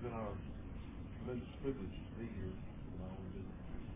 been our tremendous privilege to be here in our own business.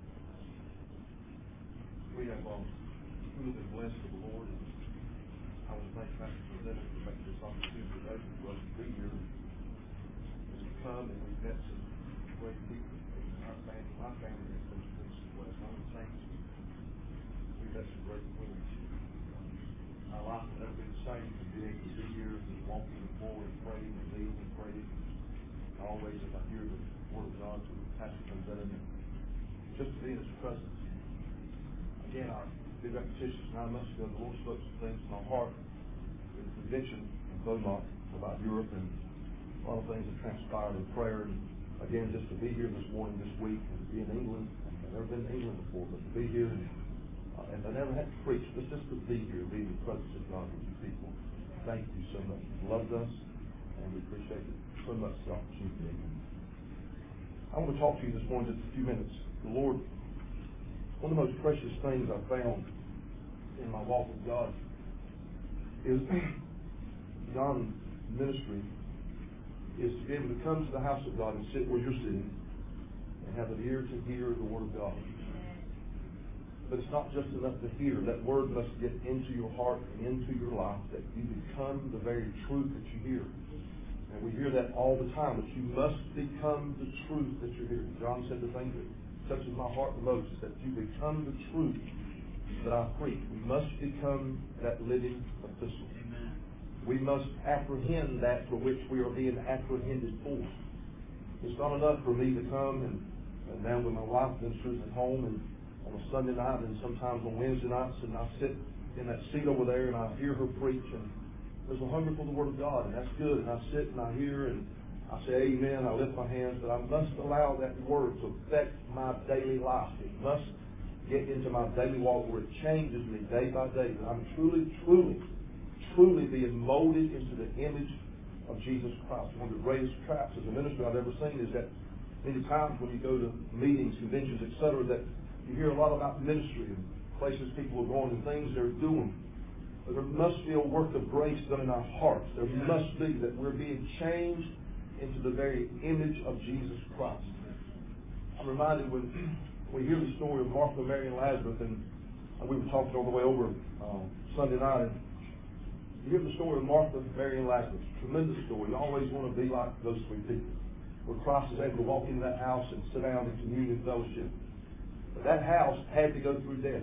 We have truly been blessed of the Lord, and I want to thank Pastor President for making this opportunity today for us to be here. And we've come and we've met some great people in our family. My family has been tremendously blessed. I want to thank you. We've had some great friends. Our life will never be the same from being able to be here and walking forward and praying and leading and praying. Always, if I hear the Word of God through Pastor President, just to be in His presence. Again, I'll be repetitious. 9 months ago, the Lord spoke some things in my heart in the convention in Beaumont about Europe, and a lot of things have transpired in prayer. And again, just to be here this morning, this week, and to be in England. I've never been to England before, but to be here, and I never had to preach, but just to be here, be in the presence of God with you people. Thank you so much. You've loved us, and we appreciate it so much, the opportunity. I want to talk to you this morning just a few minutes. The Lord, one of the most precious things I've found in my walk with God is beyond ministry is to be able to come to the house of God and sit where you're sitting and have an ear to hear the Word of God. But it's not just enough to hear. That Word must get into your heart and into your life, that you become the very truth that you hear. And we hear that all the time, that you must become the truth that you're hearing. John said the thing that touches my heart the most is that you become the truth that I preach. We must become that living epistle. Amen. We must apprehend that for which we are being apprehended for. It's not enough for me to come and now when my wife ministers at home and on a Sunday night and sometimes on Wednesday nights, and I sit in that seat over there and I hear her preach, and there's a hunger for the Word of God, and that's good. And I sit and I hear and I say amen, I lift my hands, but I must allow that Word to affect my daily life. It must get into my daily walk where it changes me day by day. That I'm truly being molded into the image of Jesus Christ. One of the greatest traps as a minister I've ever seen is that many times when you go to meetings, conventions, etc., that you hear a lot about ministry and places people are going and things they're doing. But there must be a work of grace done in our hearts. There must be that we're being changed into the very image of Jesus Christ. I'm reminded when we hear the story of Martha, Mary, and Lazarus, and we were talking on the way over Sunday night, and you hear the story of Martha, Mary, and Lazarus. Tremendous story. You always want to be like those three people, where Christ is able to walk into that house and sit down in communion and fellowship. But that house had to go through death.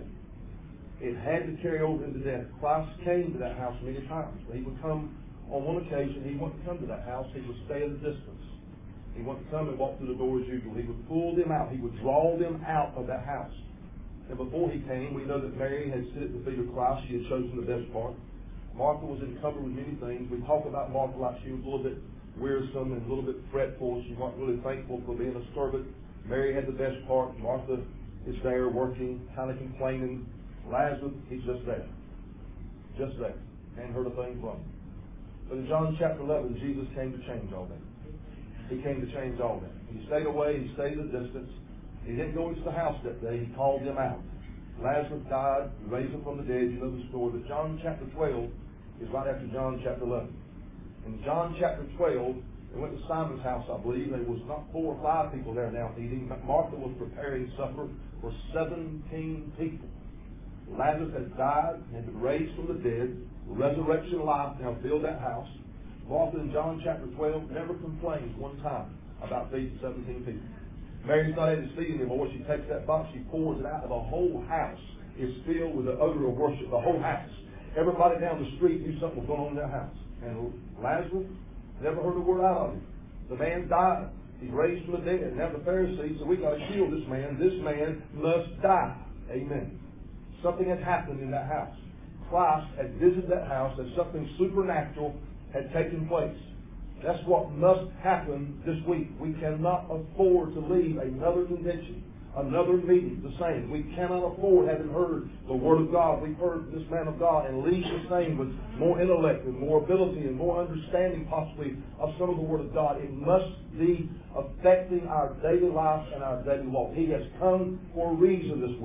It had to carry over into death. Christ came to that house many times. He would come on one occasion. He wouldn't come to that house. He would stay at a distance. He wouldn't come and walk through the door as usual. He would pull them out. He would draw them out of that house. And before he came, we know that Mary had sit at the feet of Christ. She had chosen the best part. Martha was encumbered with many things. We talk about Martha like she was a little bit wearisome and a little bit fretful. She wasn't really thankful for being a servant. Mary had the best part. Martha is there working, kind of complaining. Lazarus, he's just there. Just there. Hadn't heard a thing from him. But in John chapter 11, Jesus came to change all that. He came to change all that. He stayed away. He stayed at a distance. He didn't go into the house that day. He called them out. Lazarus died. He raised him from the dead. You know the story. But John chapter 12 is right after John chapter 11. In John chapter 12, they went to Simon's house, I believe. There was not 4 or 5 people there now eating. Martha was preparing supper for 17 people. Lazarus had died and been raised from the dead. Resurrection life now filled that house. Martha in John chapter 12 never complains one time about feeding 17 people. Mary's not able to feed anymore. She takes that box, she pours it out, and the whole house is filled with the odor of worship. The whole house. Everybody down the street knew something was going on in their house. And Lazarus never heard a word out of him. The man died. He's raised from the dead. Now the Pharisees said, we got to kill this man. This man must die. Amen. Something had happened in that house. Christ had visited that house and something supernatural had taken place. That's what must happen this week. We cannot afford to leave another convention, another meeting the same. We cannot afford, having heard the Word of God, we've heard this man of God, and leave the same with more intellect and more ability and more understanding possibly of some of the Word of God. It must be affecting our daily life and our daily walk. He has come for a reason this week.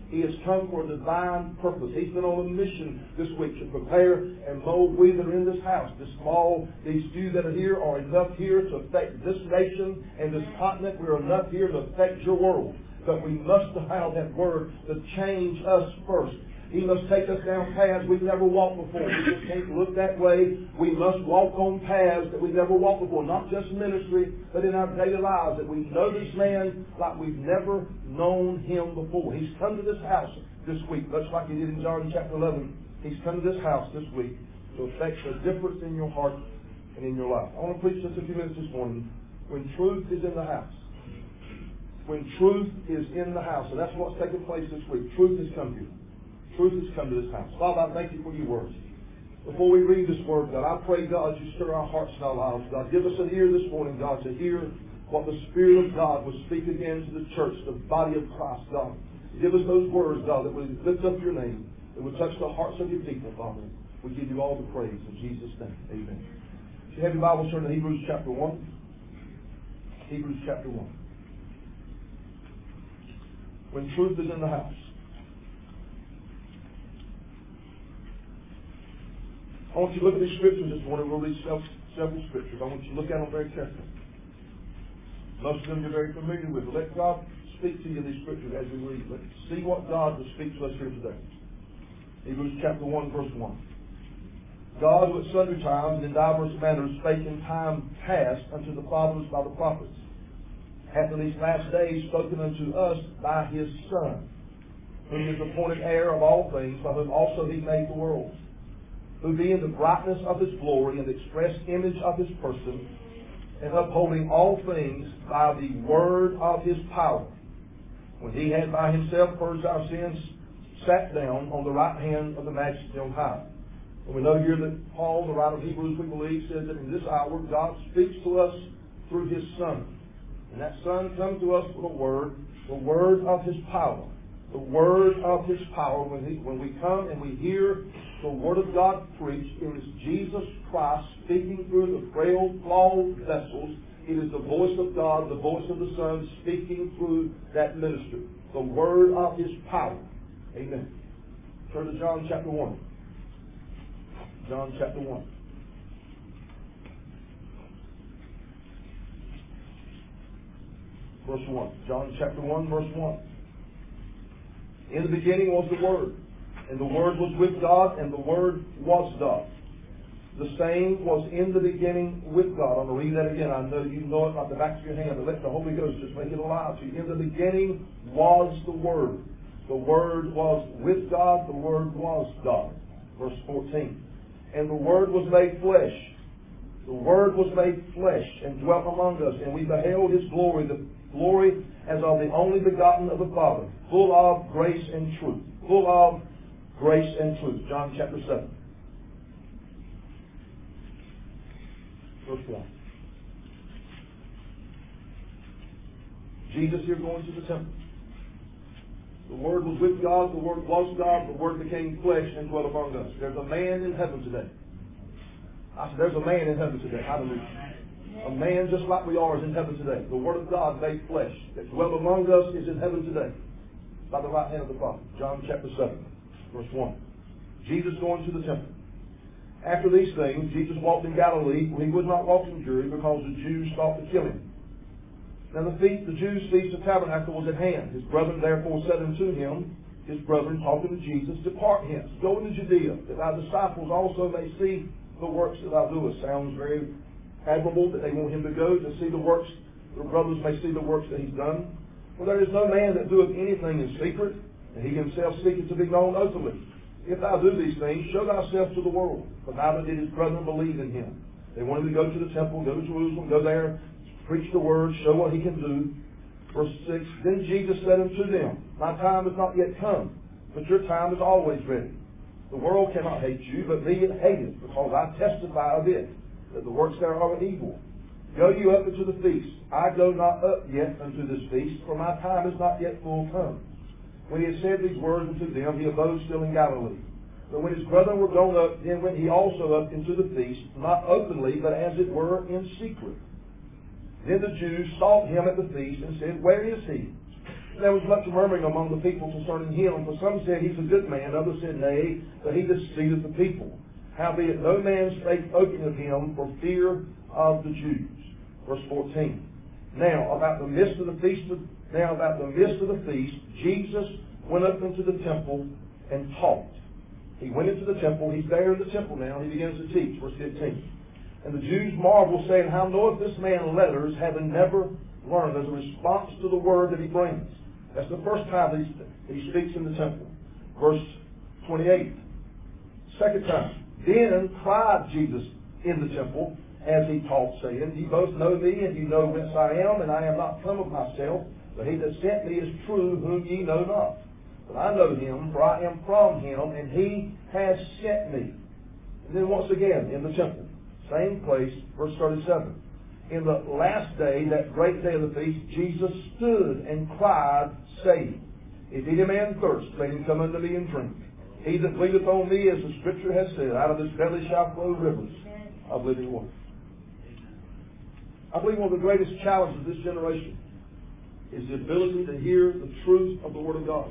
He has come for a divine purpose. He's been on a mission this week to prepare and mold we that are in this house. These few that are here are enough here to affect this nation and this continent. We're enough here to affect your world. But we must allow that Word to change us first. He must take us down paths we've never walked before. We just can't look that way. We must walk on paths that we've never walked before. Not just ministry, but in our daily lives. That we know this man like we've never known him before. He's come to this house this week, much like he did in John chapter 11. He's come to this house this week to affect a difference in your heart and in your life. I want to preach just a few minutes this morning. When truth is in the house. When truth is in the house. And that's what's taking place this week. Truth has come here. Truth has come to this house. Father, I thank you for your words. Before we read this word, God, I pray, God, you stir our hearts and our lives. God, give us an ear this morning, God, to hear what the Spirit of God will speak again to the church, the body of Christ, God. Give us those words, God, that will lift up your name, that will touch the hearts of your people, Father. We give you all the praise in Jesus' name. Amen. If you have your Bible, turn to Hebrews chapter 1. Hebrews chapter 1. When truth is in the house. I want you to look at these scriptures this morning. We'll read several scriptures. I want you to look at them very carefully. Most of them you're very familiar with. Let God speak to you in these scriptures as we read. Let's see what God will speak to us here today. Hebrews chapter 1, verse 1. God, who at sundry times and in divers manners spake in time past unto the fathers by the prophets, hath in these last days spoken unto us by his Son, whom is appointed heir of all things, by whom also he made the world, who being the brightness of his glory and the express image of his person, and upholding all things by the word of his power, when he had by himself purged our sins, sat down on the right hand of the Majesty on high. And we know here that Paul, the writer of Hebrews, we believe, says that in this hour God speaks to us through his Son. And that Son comes to us with the word of his power. The word of his power. When we come and we hear the Word of God preached, it is Jesus Christ speaking through the frail, flawed vessels. It is the voice of God, the voice of the Son speaking through that minister. The Word of his power. Amen. Turn to John chapter 1. John chapter 1. Verse 1. John chapter 1, verse 1. In the beginning was the Word, and the Word was with God, and the Word was God. The same was in the beginning with God. I'm going to read that again. I know you know it like the back of your hand, but let the Holy Ghost just make it alive to you. In the beginning was the Word. The Word was with God. The Word was God. Verse 14. And the Word was made flesh. The Word was made flesh and dwelt among us, and we beheld his glory, the glory as of the only begotten of the Father, full of grace and truth. Full of grace and truth. John chapter 7. Verse 1. Jesus here going to the temple. The Word was with God, the Word was God, the Word became flesh and dwelt among us. There's a man in heaven today. I said, there's a man in heaven today. Hallelujah. A man just like we are is in heaven today. The Word of God made flesh that dwelt among us is in heaven today by the right hand of the Father. John chapter 7, verse 1. Jesus going to the temple. After these things, Jesus walked in Galilee, where he would not walk in Judea because the Jews sought to kill him. Now the Jews' feast of tabernacle was at hand. His brethren therefore said unto him, his brethren talking to Jesus, depart hence, go into Judea, that thy disciples also may see the works that thou doest. Sounds very admirable that they want him to go to see the works, the brothers may see the works that he's done. For there is no man that doeth anything in secret, and he himself seeketh to be known openly. If thou do these things, show thyself to the world. For neither did his brethren believe in him. They wanted to go to the temple, go to Jerusalem, go there, preach the word, show what he can do. Verse 6, then Jesus said unto them, my time is not yet come, but your time is always ready. The world cannot hate you, but me it hateth, because I testify of it, that the works thereof are evil. Go you up into the feast. I go not up yet unto this feast, for my time is not yet full come. When he had said these words unto them, he abode still in Galilee. But when his brethren were gone up, then went he also up into the feast, not openly, but as it were in secret. Then the Jews sought him at the feast, and said, where is he? There was much murmuring among the people concerning him, for some said, He's a good man, others said, Nay, but he deceiveth the people. Howbeit no man spake openly of him for fear of the Jews. Verse 14. Now about the midst of the feast, Jesus went up into the temple and taught. He went into the temple. He's there in the temple now. He begins to teach. Verse 15. And the Jews marvel, saying, How knoweth this man letters, having never learned? As a response to the word that he brings. That's the first time he speaks in the temple. Verse 28. Second time. Then cried Jesus in the temple as he taught, saying, Ye both know me, and you know whence I am, and I am not come of myself, but he that sent me is true, whom ye know not. But I know him, for I am from him, and he has sent me. And then once again in the temple, same place, verse 37. In the last day, that great day of the feast, Jesus stood and cried, saying, If any man thirst, let him come unto me and drink. He that believeth on me, as the Scripture has said, out of his belly shall flow rivers of living water. I believe one of the greatest challenges of this generation is the ability to hear the truth of the Word of God.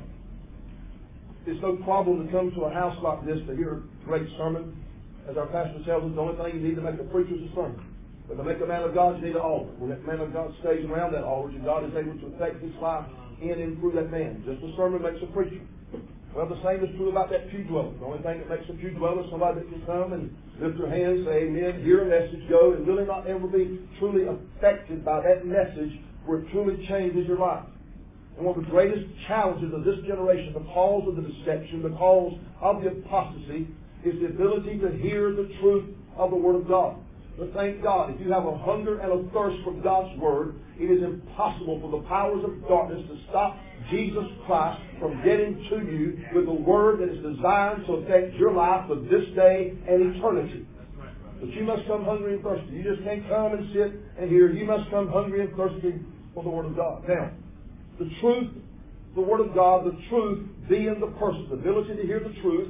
It's no problem to come to a house like this to hear a great sermon. As our pastor tells us, the only thing you need to make a preacher is a sermon. But to make a man of God, you need an altar. When that man of God stays around that altar, and God is able to affect his life in and through that man. Just a sermon makes a preacher. Well, the same is true about that pew dweller. The only thing that makes a pew dweller is somebody that can come and lift their hands, say amen, hear a message, go, and really not ever be truly affected by that message where it truly changes your life. And one of the greatest challenges of this generation, because of the deception, because of the apostasy, is the ability to hear the truth of the Word of God. But thank God, if you have a hunger and a thirst for God's Word, it is impossible for the powers of darkness to stop Jesus Christ from getting to you with a Word that is designed to affect your life for this day and eternity. But you must come hungry and thirsty. You just can't come and sit and hear. You must come hungry and thirsty for the Word of God. Now, the truth, the Word of God, the truth being the person, the ability to hear the truth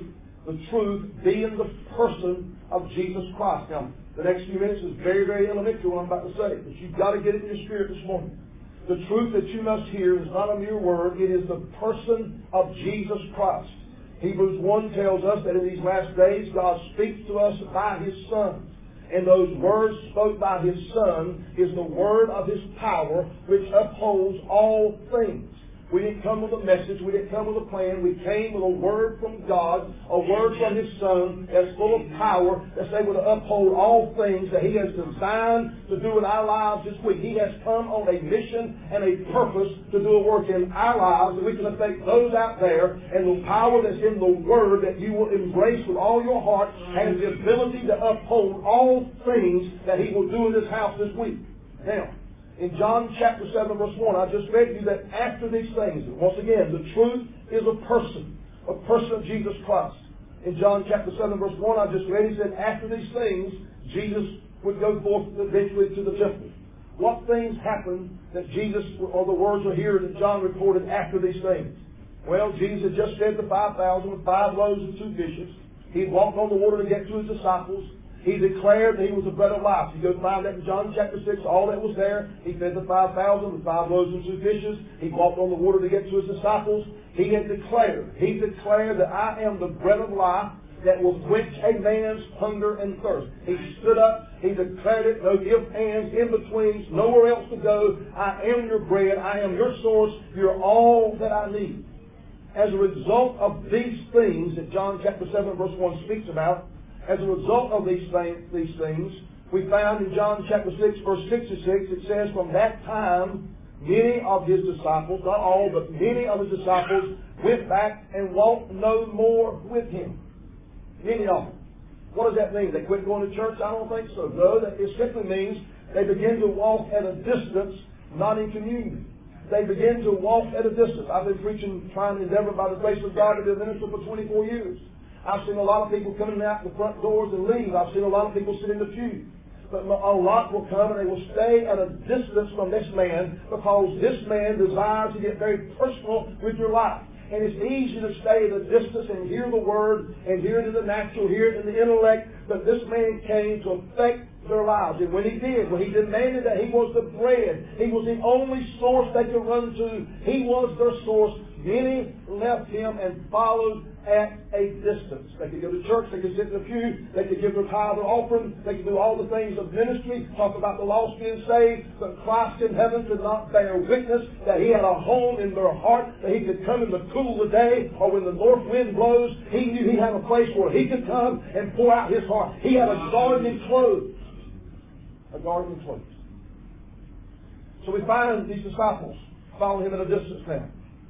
being the person of Jesus Christ. Now, the next few minutes is very, very elementary what I'm about to say, but you've got to get it in your spirit this morning. The truth that you must hear is not a mere word, it is the person of Jesus Christ. Hebrews 1 tells us that in these last days God speaks to us by His Son. And those words spoke by His Son is the word of His power which upholds all things. We didn't come with a message. We didn't come with a plan. We came with a word from God, a word from His Son that's full of power, that's able to uphold all things that He has designed to do in our lives this week. He has come on a mission and a purpose to do a work in our lives, and we can affect those out there. And the power that's in the Word that you will embrace with all your heart has the ability to uphold all things that He will do in this house this week. Now, in John chapter 7 verse 1, I just read you that after these things, once again, the truth is a person of Jesus Christ. In John chapter 7 verse 1, I just read, he said, after these things, Jesus would go forth eventually to the temple. What things happened that Jesus, or the words are here that John recorded after these things? Well, Jesus had just fed the 5,000 with 5 loaves and 2 fishes. He walked on the water to get to His disciples. He declared that He was the bread of life. You go find that in John chapter 6, all that was there. He fed the 5,000 with 5 loaves and 2 fishes. He walked on the water to get to His disciples. He declared that I am the bread of life that will quench a man's hunger and thirst. He stood up, he declared it, no ifs, ands, in-betweens, nowhere else to go. I am your bread, I am your source, you're all that I need. As a result of these things that John chapter 7 verse 1 speaks about, as a result of these things, we found in John chapter 6, verse 66, it says, from that time, many of His disciples, not all, but many of His disciples, went back and walked no more with Him. Many of them. What does that mean? They quit going to church? I don't think so. No, it simply means they begin to walk at a distance, not in communion. They begin to walk at a distance. I've been preaching, trying to endeavor by the grace of God to be a minister for 24 years. I've seen a lot of people coming out the front doors and leave. I've seen a lot of people sit in the pew. But a lot will come and they will stay at a distance from this man because this man desires to get very personal with your life. And it's easy to stay at a distance and hear the Word and hear it in the natural, hear it in the intellect. But this man came to affect their lives. And when he did, when he demanded that he was the bread, he was the only source they could run to. He was their source. Many left him and followed at a distance. They could go to church, they could sit in the pew, they could give their tithe or offering, they could do all the things of ministry, talk about the lost being saved, but Christ in heaven could not bear witness that he had a home in their heart, that he could come in the cool of the day, or when the north wind blows, he knew he had a place where he could come and pour out his heart. He had a garden enclosed. A garden enclosed. So we find these disciples following him at a distance now.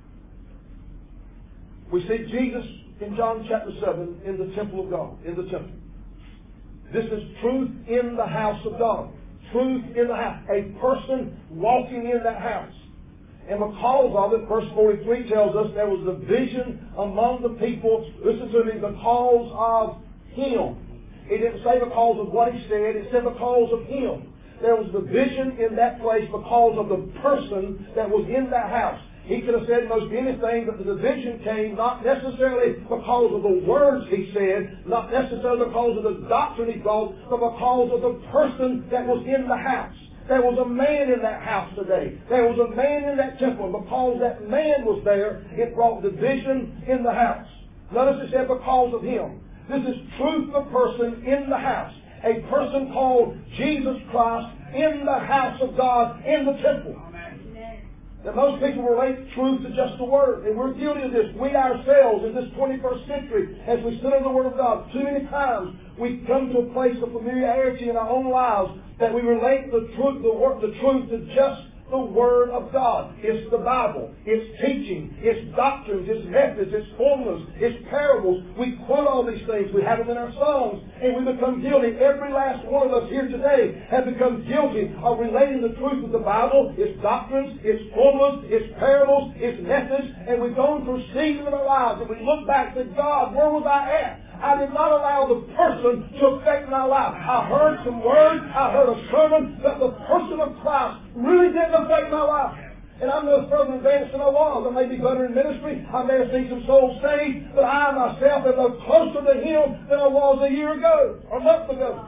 We see Jesus in John chapter 7 in the temple of God, in the temple. This is truth in the house of God. Truth in the house. A person walking in that house. And because of it, verse 43 tells us there was division among the people. Listen to me, because of him. It didn't say because of what he said, it said because of him. There was division in that place because of the person that was in that house. He could have said most anything, but the division came not necessarily because of the words he said, not necessarily because of the doctrine he taught, but because of the person that was in the house. There was a man in that house today. There was a man in that temple. And because that man was there, it brought division in the house. Notice it said because of him. This is truth of person in the house. A person called Jesus Christ in the house of God, in the temple. That most people relate truth to just the Word. And we're guilty of this. We ourselves, in this 21st century, as we sit on the Word of God, too many times we come to a place of familiarity in our own lives that we relate the truth to just the Word of God. It's the Bible. It's teaching. It's doctrines. It's methods. It's formulas. It's parables. We quote all these things. We have them in our songs. And we become guilty. Every last one of us here today have become guilty of relating the truth of the Bible, its doctrines, its formulas, its parables, its methods. And we've gone through seasons of our lives. And we look back and say, God, where was I at? I did not allow the person to affect my life. I heard some words, I heard a sermon, but the person of Christ really didn't affect my life. And I'm no further advanced than I was. I may be better in ministry, I may have seen some souls saved, but I myself am no closer to Him than I was a year ago, or a month ago.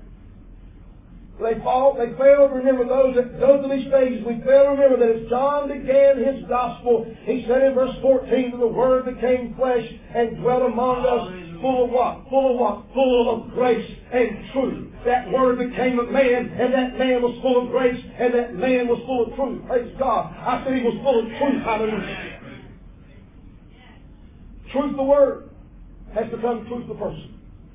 They fail to remember those that go through these stages. We fail to remember that as John began his gospel, he said in verse 14 that the Word became flesh and dwelt among us. Full of what? Full of what? Full of grace and truth. That Word became a man, and that man was full of grace, and that man was full of truth. Praise God. I said he was full of truth. Hallelujah. Truth the Word has become truth the person.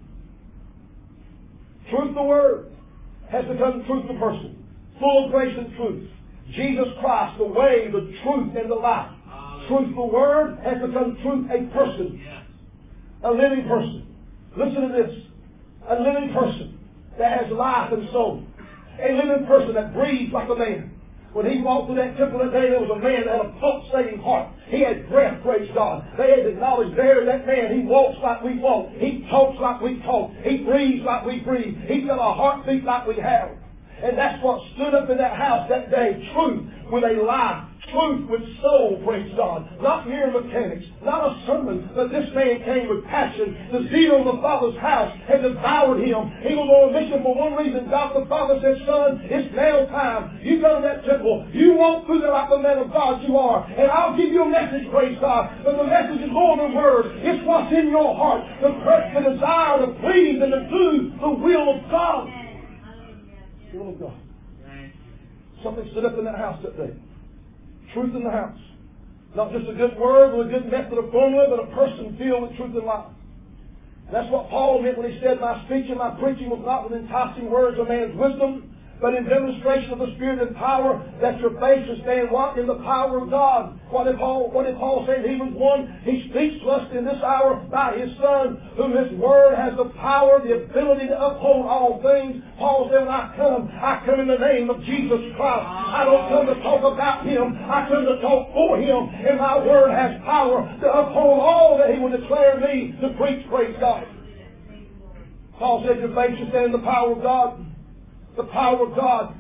Truth the Word has become truth the person. Full of grace and truth. Jesus Christ, the way, the truth, and the life. Truth the Word has become truth a person. A living person. Listen to this. A living person that has life and soul. A living person that breathes like a man. When he walked through that temple that day, there was a man that had a pulsating heart. He had breath, praise God. They had acknowledged there that man, he walks like we walk. He talks like we talk. He breathes like we breathe. He's got a heartbeat like we have. And that's what stood up in that house that day. Truth with a life. Truth with soul, praise God. Not mere mechanics. Not a sermon. But this man came with passion. The zeal of the Father's house had devoured him. He was on a mission for one reason. God the Father said, Son, it's now time. You go to that temple. You walk through there like the man of God you are. And I'll give you a message, praise God. But the message is more than words. It's what's in your heart. The desire to please and to do the will of God. The will of God. Something stood up in that house that day. Truth in the house. Not just a good word or a good method of formula, but a person filled with truth and life. That's what Paul meant when he said, My speech and my preaching was not with enticing words of man's wisdom, but in demonstration of the Spirit and power, that your faith should stand what? In the power of God. What did Paul say in Hebrews 1? He speaks to us in this hour by His Son, whom His Word has the power, the ability to uphold all things. Paul said, when I come in the name of Jesus Christ. I don't come to talk about Him. I come to talk for Him. And my Word has power to uphold all that He will declare me to preach. Praise God. Paul said, your faith should stand in the power of God. The power of God.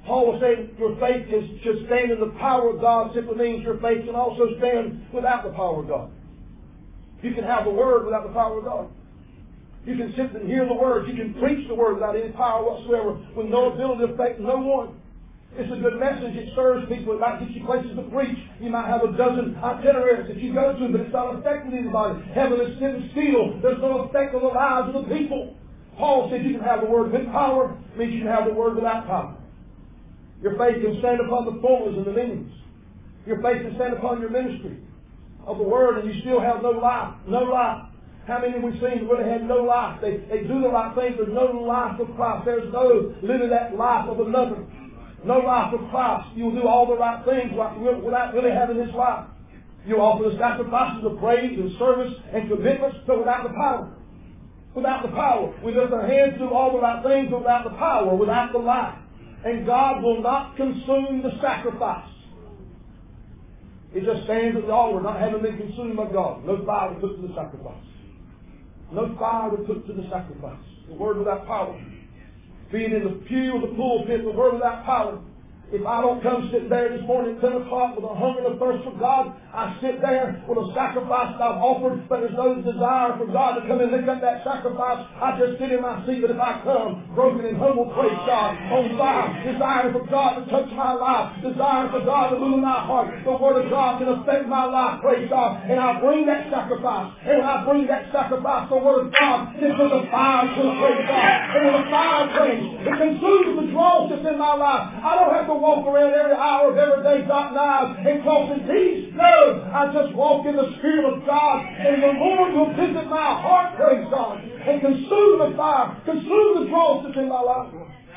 Paul was saying your faith should stand in the power of God simply means your faith can also stand without the power of God. You can have the Word without the power of God. You can sit and hear the Word. You can preach the Word without any power whatsoever, with no ability to affect no one. It's a good message. It stirs people. It might get you places to preach. You might have a dozen itineraries that you go to, but it's not affecting anybody. Heaven is sitting still. There's no effect on the lives of the people. Paul said you can have the Word with power. It means you can have the Word without power. Your faith can stand upon the formulas and the meanings. Your faith can stand upon your ministry of the Word, and you still have no life. No life. How many have we seen really had no life? They do the right things, but no life of Christ. There's no living that life of another. No life of Christ. You'll do all the right things without really having His life. You'll offer the sacrifices of praise and service and commitments, but without the power. Without the power. We lift our hands, do all the right things, but without the power, without the life. And God will not consume the sacrifice. It just stands at the altar, not having been consumed by God. No fire was put to the sacrifice. No fire was put to the sacrifice. The Word without power. Be it in the pew or the pulpit, the Word without power. If I don't come sit there this morning at 10 o'clock with a hunger and a thirst for God, I sit there with a sacrifice that I've offered, but there's no desire for God to come and lift up that sacrifice. I just sit in my seat, but if I come broken and humble, praise God, on fire, desiring for God to touch my life, desiring for God to move my heart, the Word of God can affect my life, praise God, and I bring that sacrifice. And when I bring that sacrifice, the Word of God can put the fire to it, praise God. And when the fire brings, it consumes the dross that's in my life. I don't have to walk around every hour of every day dotting I's and crossing T's. No, I just walk in the Spirit of God, and the Lord will visit my heart, praise God, and consume the fire, consume the dross that's in my life.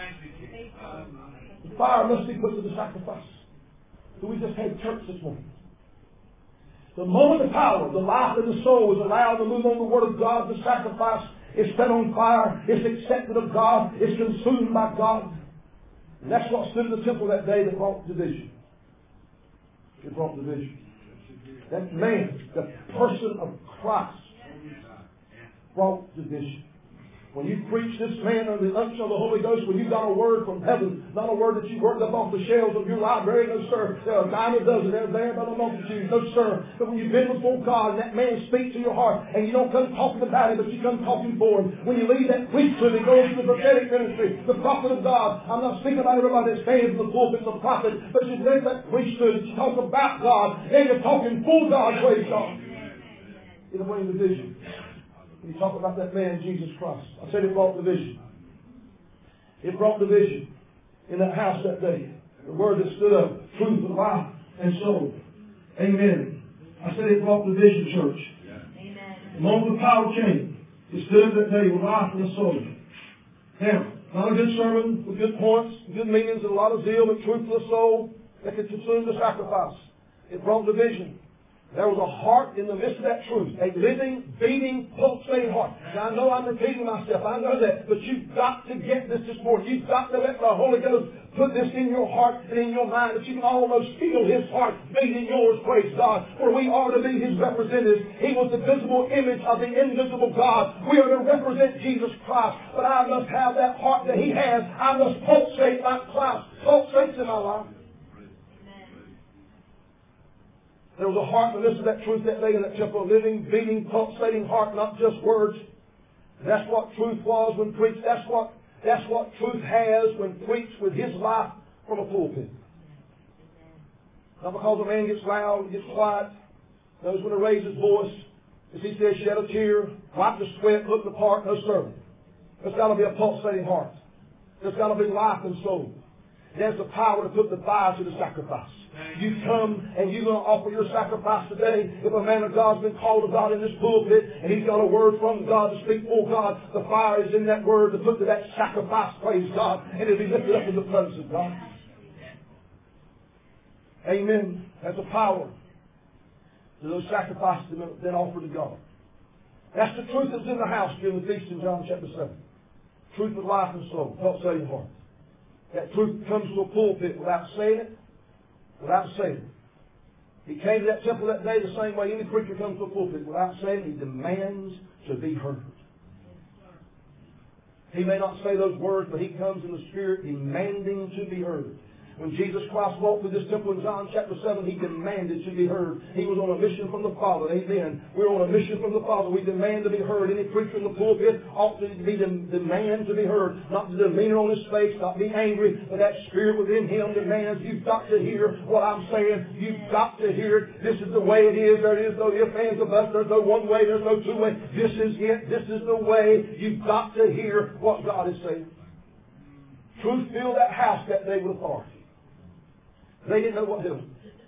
The fire must be put to the sacrifice. So we just had church this morning. The moment the power, the life in the soul is allowed to move on the Word of God, the sacrifice is set on fire, it's accepted of God, it's consumed by God. And that's what stood in the temple that day that brought division. It brought division. That man, the person of Christ, brought division. When you preach this man under the unction of the Holy Ghost, when you got a word from heaven, not a word that you worked up off the shelves of your library, no sir. There are a dime a dozen there by the multitude, no sir. But when you've been before God and that man speaks to your heart, and you don't come talking about him, but you come talking for him. When you leave that priesthood and go into the prophetic ministry, the prophet of God, I'm not speaking about everybody that stands in the pulpit as a prophet, but you leave that priesthood and you talk about God, and you're talking for God, praise God. It'll bring division. When you talk about that man, Jesus Christ, I said it brought division. It brought division in that house that day. The Word that stood up, truth and life and soul. Amen. I said it brought division, church. Amen. The moment the power came, it stood up that day with life and soul. Now, not a good sermon with good points, good meanings, and a lot of zeal, but truth for the soul that could consume the sacrifice. It brought division. There was a heart in the midst of that truth. A living, beating, pulsating heart. Now I know I'm repeating myself. I know that. But you've got to get this morning. You've got to let the Holy Ghost put this in your heart and in your mind that you can almost feel His heart beating yours, praise God. For we are to be His representatives. He was the visible image of the invisible God. We are to represent Jesus Christ. But I must have that heart that He has. I must pulsate like Christ pulsates in my life. There was a heart to listen to that truth that day in that temple. A living, beating, pulsating heart, not just words. That's what truth was when preached. That's what truth has when preached with his life from a pulpit. Not because a man gets loud, gets quiet, knows when to raise his voice. As he says, shed a tear, wipe the sweat, look the part, no sermon. There's got to be a pulsating heart. There's got to be life and soul. There's the power to put the fire to the sacrifice. You come and you're going to offer your sacrifice today. If a man of God's been called of God in this pulpit and he's got a word from God to speak for God, the fire is in that word to put to that sacrifice, praise God, and it'll be lifted up in the presence of God. Amen. That's a power to those sacrifices then offered to God. That's the truth that's in the house during the feast in John chapter 7. Truth with life and soul, pulsating heart. That truth comes to a pulpit without saying it. Without saying it. He came to that temple that day the same way any preacher comes to a pulpit. Without saying it, he demands to be heard. He may not say those words, but He comes in the Spirit demanding to be heard. When Jesus Christ walked through this temple in John chapter 7, He demanded to be heard. He was on a mission from the Father. Amen. We're on a mission from the Father. We demand to be heard. Any preacher in the pulpit ought to be demand to be heard. Not the demeanor on his face, not be angry, but that spirit within him demands. You've got to hear what I'm saying. You've got to hear it. This is the way it is. There is no ifs, ands, or buts. There's no one way. There's no two way. This is it. This is the way. You've got to hear what God is saying. Truth filled that house that day with authority. They didn't know what to do.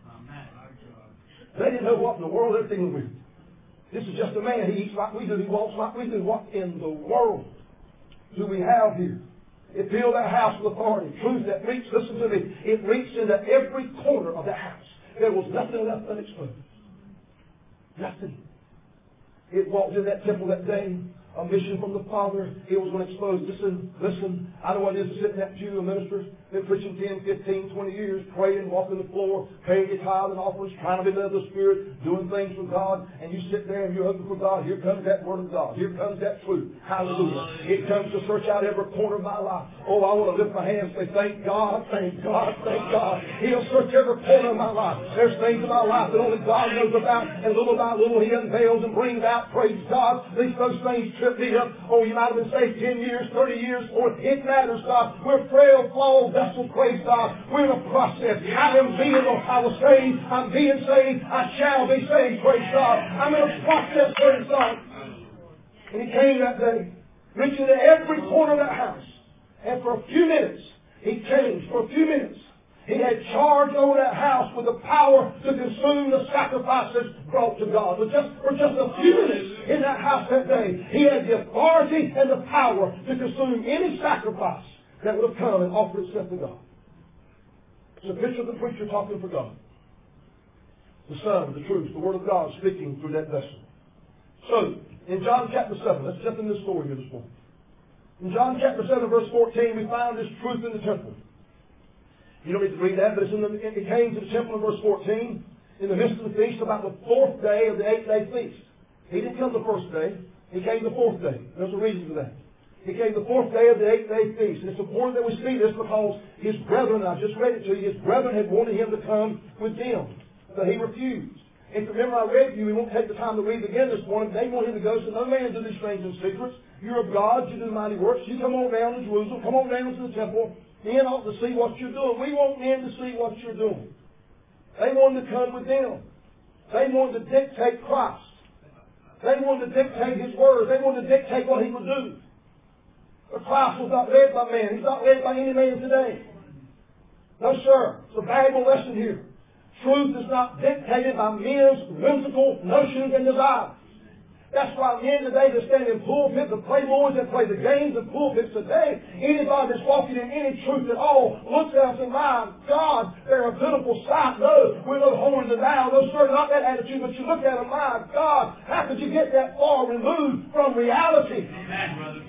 They didn't know what in the world they're dealing with. This is just a man. He eats like we do. He walks like we do. What in the world do we have here? It filled that house with authority. Truth that reached, listen to me, it reached into every corner of that house. There was nothing left unexposed. Nothing. It walked in that temple that day. A mission from the Father. It was going to expose. Listen. I know what it is to sit in that pew of ministers. Been preaching 10, 15, 20 years, praying, walking the floor, paying your tithe and offerings, trying to be led of the Spirit, doing things for God, and you sit there and you're open for God. Here comes that Word of God. Here comes that truth. Hallelujah. It comes to search out every corner of my life. Oh, I want to lift my hands and say, thank God, thank God, thank God. He'll search every corner of my life. There's things in my life that only God knows about, and little by little He unveils and brings out. Praise God. Those things trip me up. Oh, you might have been saved 10 years, 30 years, or it matters, God. We're frail, flawed vessels, praise God. We're in a process. I was saved. I'm being saved. I shall be saved, praise God. I'm in a process, praise God. And He came that day, reaching to every corner of that house. And for a few minutes, He changed. For a few minutes, He had charge over that house with the power to consume the sacrifices brought to God. For just a few minutes in that house that day, He had the authority and the power to consume any sacrifice that would have come and offered itself to God. It's a picture of the preacher talking for God. The Son, the truth, the Word of God speaking through that vessel. So, in John chapter 7, let's jump in this story here this morning. In John chapter 7, verse 14, we find this truth in the temple. You don't need to read that, but it came to the temple in verse 14, in the midst of the feast, about the fourth day of the 8-day feast. He didn't come the first day. He came the fourth day. There's a reason for that. He came the fourth day of the 8-day feast. And it's important that we see this because his brethren, I just read it to you, his brethren had wanted him to come with them. But he refused. If you remember I read to you, we won't take the time to read again this morning. They want him to go, so no man do these things in secrets. You're of God, you do mighty works. You come on down to Jerusalem, come on down to the temple. Men ought to see what you're doing. We want men to see what you're doing. They wanted to come with them. They wanted to dictate Christ. They wanted to dictate His Word. They wanted to dictate what He would do. But Christ was not led by man. He's not led by any man today. No, sir. It's a valuable lesson here. Truth is not dictated by men's whimsical notions and desires. That's why men today that stand in pulpits, the playboys that play the games of pulpits today, anybody that's walking in any truth at all looks at us and my God, they're a pitiful sight. No, we're no holier than thou. No, sir, not that attitude, but you look at them, my God, how could you get that far removed from reality? Amen, brother.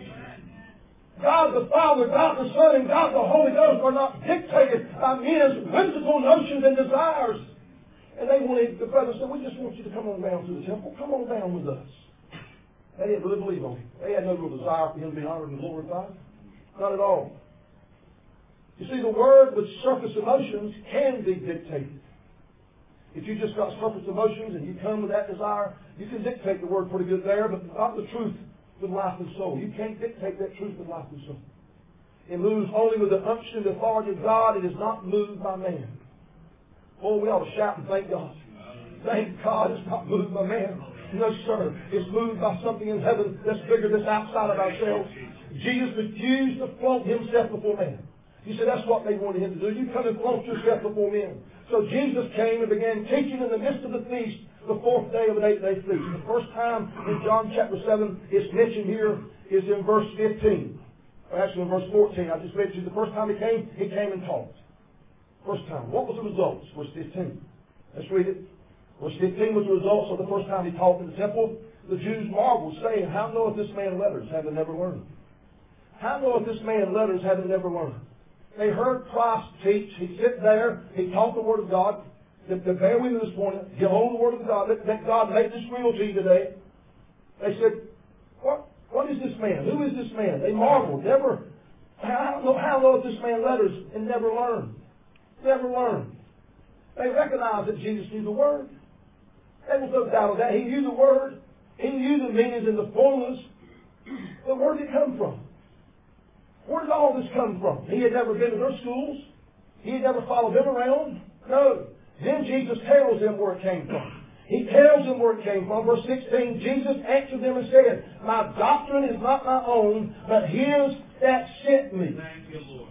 God the Father, God the Son, and God the Holy Ghost are not dictated by men's whimsical notions and desires. And they wanted, the brother said, we just want you to come on down to the temple. Come on down with us. They didn't really believe on Him. They had no real desire for Him to be honored and glorified. Not at all. You see, the Word with surface emotions can be dictated. If you just got surface emotions and you come with that desire, you can dictate the Word pretty good there, but not the truth with life and soul. You can't dictate that truth with life and soul. It moves only with the unction and authority of God. It is not moved by man. Oh, we ought to shout and thank God. Thank God it's not moved by man. No, sir. It's moved by something in heaven that's bigger, that's outside of ourselves. Jesus refused to flaunt Himself before man. You said that's what they wanted Him to do. You come and flaunt yourself before men. So Jesus came and began teaching in the midst of the feast, the fourth day of an 8-day feast. The first time in John chapter 7 it's mentioned here is in verse 15. Or actually in verse 14. I just read to you the first time He came and taught. First time. What was the results? Verse 15. Let's read it. Verse 15 was the results of the first time He taught in the temple. The Jews marveled, saying, how knoweth this man letters, having never learned? How knoweth this man letters, having never learned? They heard Christ teach. He sit there. He taught the Word of God. To bear with me this morning. Get hold of the Word of God. Let God make this real to you today. They said, what? What is this man? Who is this man? They marveled. How knoweth this man letters and never learned? Never learned. They recognized that Jesus knew the Word. There was no doubt of that. He knew the Word. He knew the meanings and the formulas. But where did it come from? Where did all this come from? He had never been to their schools. He had never followed them around. No. Then Jesus tells them where it came from. He tells them where it came from. Verse 16, Jesus answered them and said, My doctrine is not my own, but His that sent me. Thank you, Lord.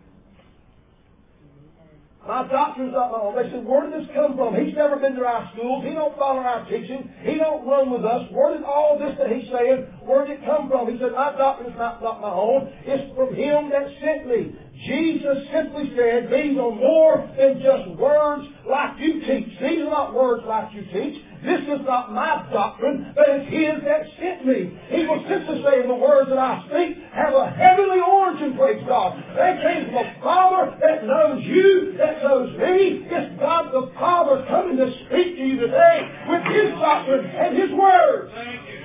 My doctrine's not my own. They said, where did this come from? He's never been to our schools. He don't follow our teaching. He don't run with us. Where did all this that he's saying, where did it come from? He said, my doctrine's not my own. It's from Him that sent me. Jesus simply said, these are more than just words like you teach. These are not words like you teach. This is not my doctrine, but it's His that sent me. He was simply saying the words that I speak have a heavenly origin, praise God. They came from a Father that knows you, that knows me. It's God the Father coming to speak to you today with His doctrine and His words. Thank you.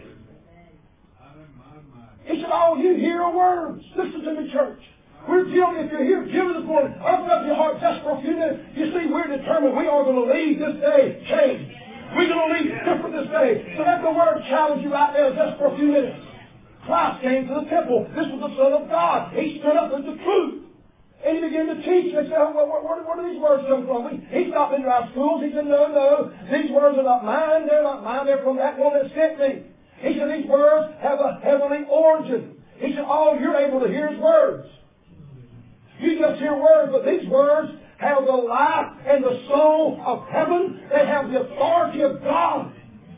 He said, all you hear are words. Listen to me, church. We're dealing, if you're here, give this morning, open up your heart just for a few minutes. You see, we're determined we are going to leave this day changed. We're going to leave different this day. So let the Word challenge you right there just for a few minutes. Christ came to the temple. This was the Son of God. He stood up with the truth. And He began to teach. They said, where do these words come from? He's not been to our schools. He said, no. These words are not mine. They're not mine. They're from that one that sent me. He said, these words have a heavenly origin. He said, all you're able to hear is words. You just hear words, but these words have the life and the soul of heaven. They have the authority of God.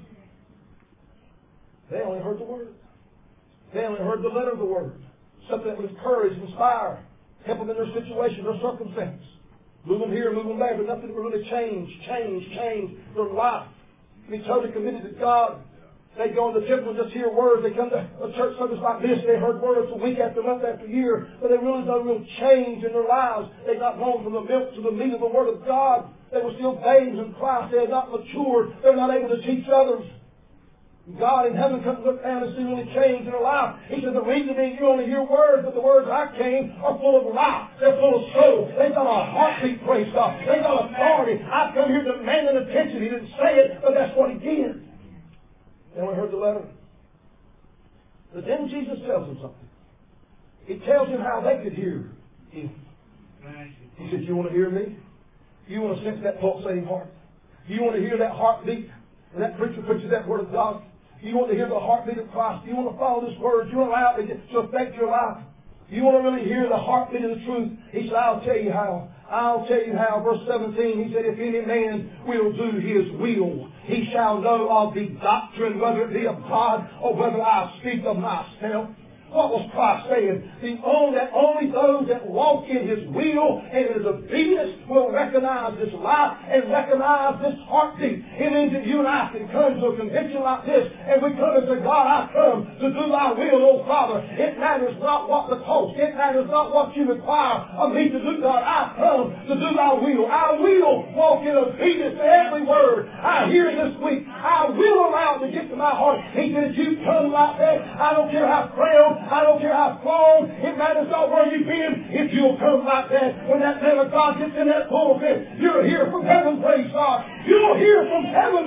They only heard the Word. They only heard the letter of the Word. Something that would encourage, inspire, help them in their situation, their circumstance. Move them here, move them there, but nothing would really change their life. Be totally committed to God. They go in the temple and just hear words. They come to a church service like this. They heard words a week after month after year. But they really no real change in their lives. They've not gone from the milk to the meat of the Word of God. They were still babes in Christ. They had not matured. They're not able to teach others. God in heaven comes look down and see really change in their life. He said the reason being you only hear words, but the words I came are full of life. They're full of soul. They've got a heartbeat, praise God. They've got authority. I've come here demanding attention. He didn't say it, but that's what He did. And we heard the letter. But then Jesus tells them something. He tells them how they could hear Him. He said, you want to hear me? You want to sense that pulsating heart? You want to hear that heartbeat? And that preacher preaches that Word of God? You want to hear the heartbeat of Christ? You want to follow this Word? You want to allow it to affect your life? You want to really hear the heartbeat of the truth? He said, I'll tell you how. I'll tell you how. Verse 17, He said, if any man will do His will, he shall know of the doctrine, whether it be of God or whether I speak of myself. What was Christ saying? Only those that walk in His will and in His obedience will recognize this life and recognize this heartbeat. It means that you and I can come to a conviction like this and we come and say, God, I come to do Thy will, oh Father. It matters not what the cost. It matters not what You require of me to do, God. I come to do Thy will. I will walk in obedience to every word I hear this week. I will allow it to get to my heart. He said, you come like that. I don't care how proud. I don't care how strong. It matters not where you've been. If you'll come like that, when that man of God gets in that pulpit, you'll hear from heaven, praise God. You'll hear from heaven.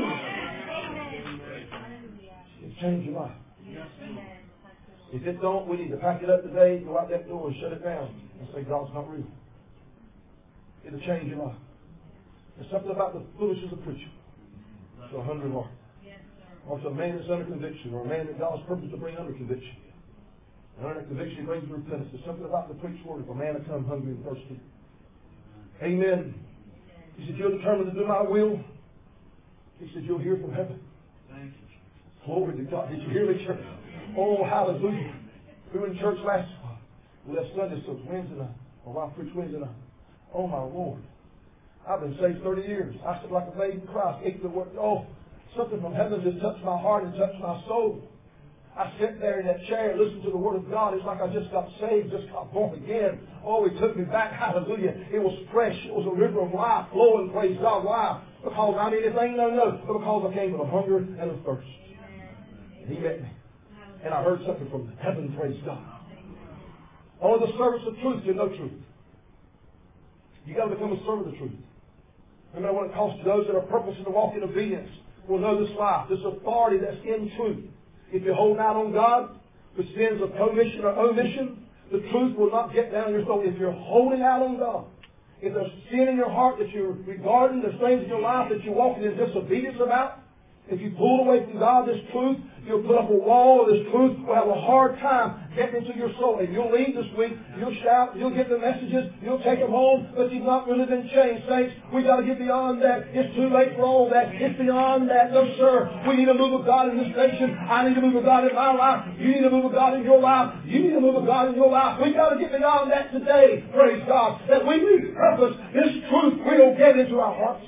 It'll change your life. If it don't, we need to pack it up today, go out that door and shut it down and say, God's not real. It'll change your life. There's something about the foolishness of preaching to a hungry heart. Or to a man that's under conviction, or a man that God's purpose to bring under conviction. And under conviction brings repentance. There's something about the preached word of a man to come hungry and thirsty. Amen. He said, you're determined to do my will. He said, you'll hear from heaven. Thank you. Glory to God. Did you hear me, church? Oh, hallelujah. We were in church last month. We left Sunday service Wednesday night. Or I preached Wednesday night. Oh, my Lord. I've been saved 30 years. I said, like a babe in Christ, ate the word. Oh, something from heaven just touched my heart and touched my soul. I sit there in that chair and listen to the Word of God. It's like I just got saved, just got born again. Oh, He took me back. Hallelujah. It was fresh. It was a river of life flowing. Praise God. Why? Because I need anything? No. But because I came with a hunger and a thirst. And He met me. and I heard something from heaven, praise God. Only the servants of truth can know truth. You got to become a servant of the truth. No matter what it costs to those that are purposing to walk in obedience will know this life, this authority that's in truth. If you're holding out on God with sins of commission or omission, the truth will not get down your soul. If you're holding out on God, if there's sin in your heart that you're regarding, there's things in your life that you're walking in disobedience about, if you pull away from God this truth, you'll put up a wall of this truth, will have a hard time getting into your soul. And you'll leave this week, you'll shout, you'll get the messages, you'll take them home, but you've not really been changed. Saints, we've got to get beyond that. It's too late for all that. It's beyond that. No, sir. We need a move of God in this nation. I need a move of God in my life. You need a move of God in your life. You need a move of God in your life. We've got to get beyond that today. Praise God. That we need purpose. This truth will get into our hearts.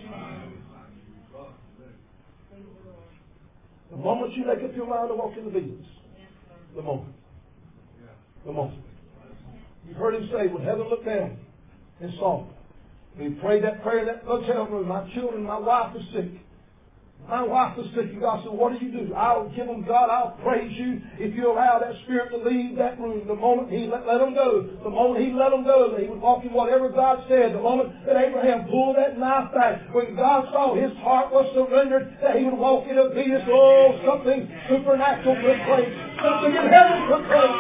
The moment you make up your mind to walk in obedience, the moment. The moment. You've heard him say, when heaven looked down and saw me, when he prayed that prayer in that hotel room, my children, my wife was sick. My wife was sick, and God said, what do you do? I'll give them, God, I'll praise you if you allow that spirit to leave that room. The moment he let them go, the moment he let them go, that he would walk in whatever God said. The moment that Abraham pulled that knife back, when God saw his heart was surrendered, that he would walk in obedience. Oh, something supernatural took place. Something in heaven took place.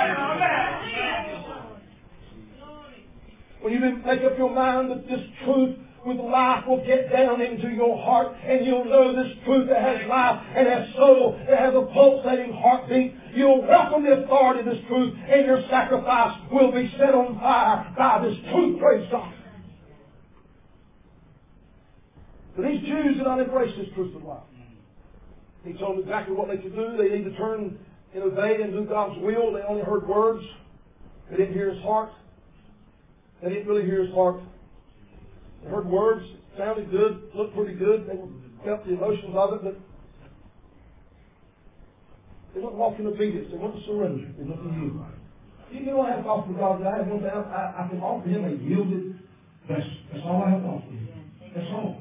When you make up your mind that this truth with life will get down into your heart, and you'll know this truth that has life and has soul, that has a pulsating heartbeat. You'll welcome the authority of this truth, and your sacrifice will be set on fire by this truth. Praise God. But these Jews did not embrace this truth of life. He told them exactly what they could do. They need to turn and obey and do God's will. They only heard words. They didn't hear His heart. They didn't really hear His heart. They heard words, sounded good, looked pretty good. They felt the emotions of it, but they wouldn't walk in obedience. They wouldn't surrender. They wouldn't yield. You know what I have to offer God? I have one thing. I can offer Him a yielded vessel. That's all I have to offer Him. That's all.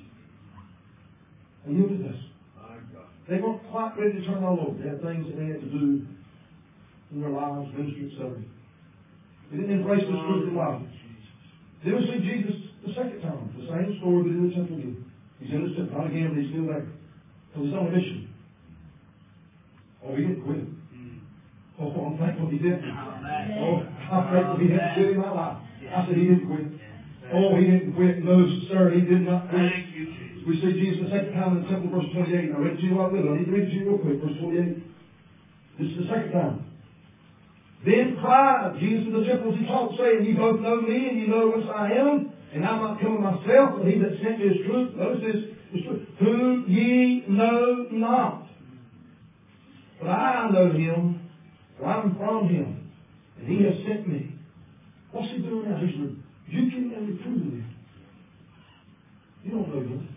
A yielded vessel. They weren't quite ready to turn all over. They had things that they had to do in their lives, ministry, etc. They didn't embrace this truth of life. Then we see Jesus the second time. The same story, but in the temple again. He's in the temple. Not again, but he's still there. So he's on a mission. Oh, he didn't quit. Oh, I'm thankful he didn't. Oh, I'm thankful he didn't quit in my life. I said he didn't quit. Oh, he didn't quit. No, sir, he did not quit. We see Jesus the second time in the temple, verse 28. I read it to you while I need to read it to you real quick. Verse 28. This is the second time. Then cried Jesus to the temple as he taught, saying, ye both know me, and ye know whence I am, and I'm not come of myself, but he that sent me is truth. Notice this, is truth. Whom ye know not. But I know him, for I'm from him, and he has sent me. What's he doing now? He's rebuking and reproving them. You don't know him.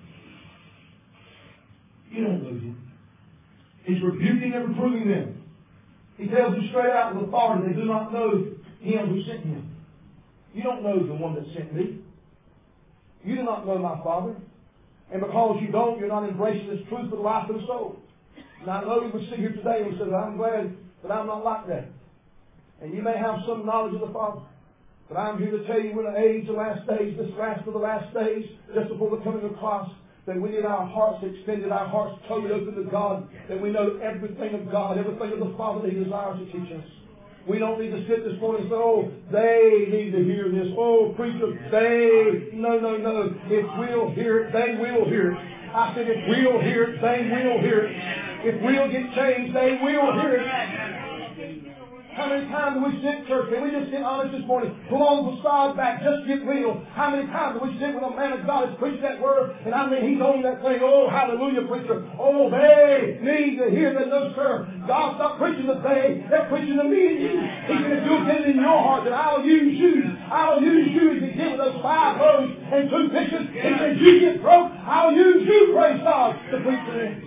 You don't know him. He's rebuking and reproving them. He tells them straight out with authority, they do not know him who sent him. You don't know the one that sent me. You do not know my Father. And because you don't, you're not embracing this truth for the life of the soul. And I know we would sit here today and we say, I'm glad that I'm not like that. And you may have some knowledge of the Father. But I'm here to tell you, we're in the age of the last days, this last of the last days, just before the coming of Christ, that we need our hearts extended, our hearts totally open to God, that we know everything of God, everything of the Father that He desires to teach us. We don't need to sit this morning and say, oh, they need to hear this. Oh, preacher, they. No. If we'll hear it, they will hear it. I said, if we'll hear it, they will hear it. If we'll get changed, they will hear it. How many times do we sit in church? Can we just get honest this morning? Pull on the facade back. Just get real. How many times do we sit when a man of God is preaching that word? And I mean, he's on that thing. Oh, hallelujah, preacher. Oh, they need to hear that. No, sir. God's not preaching to they. They're preaching to me and you. He said, if you'll get it in your heart, that I'll use you. I'll use you as He did with those 5 loaves and 2 fishes. He said, you get broke. I'll use you, praise God, to preach to them.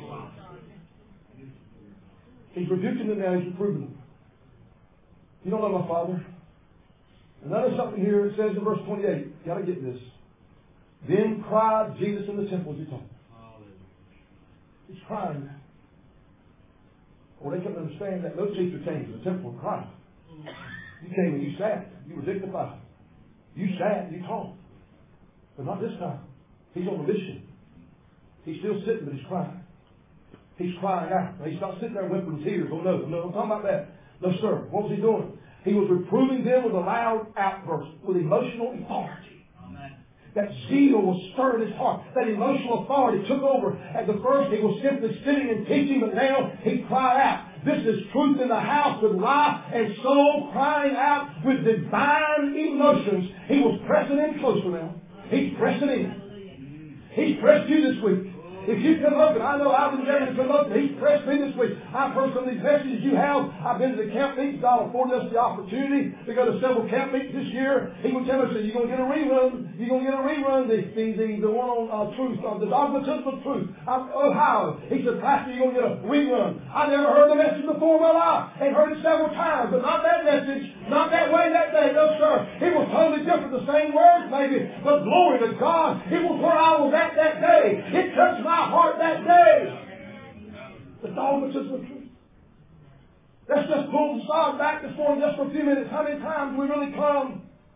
He's rebuking them now. He's reproving them. You don't know my Father. And notice something here. It says in verse 28. You got to get this. Then cried Jesus in the temple as He taught. He's crying. Well, they couldn't understand that. Those teachers came to the temple of Christ. You came and you sat. You were dignified. You sat and you talked. But not this time. He's on a mission. He's still sitting, but he's crying. He's crying out. Now, he's not sitting there whimpering tears. Oh, no, I'm talking about that. No, sir. What was he doing? He was reproving them with a loud outburst, with emotional authority. Amen. That zeal was stirred his heart. That emotional authority took over. At the first, he was simply sitting and teaching, but now he cried out. This is truth in the house with life and soul crying out with divine emotions. He was pressing in closer now. He's pressing in. He's pressed you this week. If you come up, and I know I've been able to come up, and he's pressed me this week. I've heard some of these messages you have. I've been to the camp meetings. God afforded us the opportunity to go to several camp meetings this year. He would tell us that you're going to get a rerun. You're going to get a rerun. The one on truth, the dogmatism of truth. Ohio. He said, Pastor, you're going to get a rerun. I never heard the message before in my life. And heard it several times, but not that message. Not that way that day. No, sir. It was totally different. The same words, maybe. But glory to God. It was where I was at that day. It touched my heart that day. The dogmatism of truth. Let's just pull the song back this morning just for a few minutes. How many times we really come,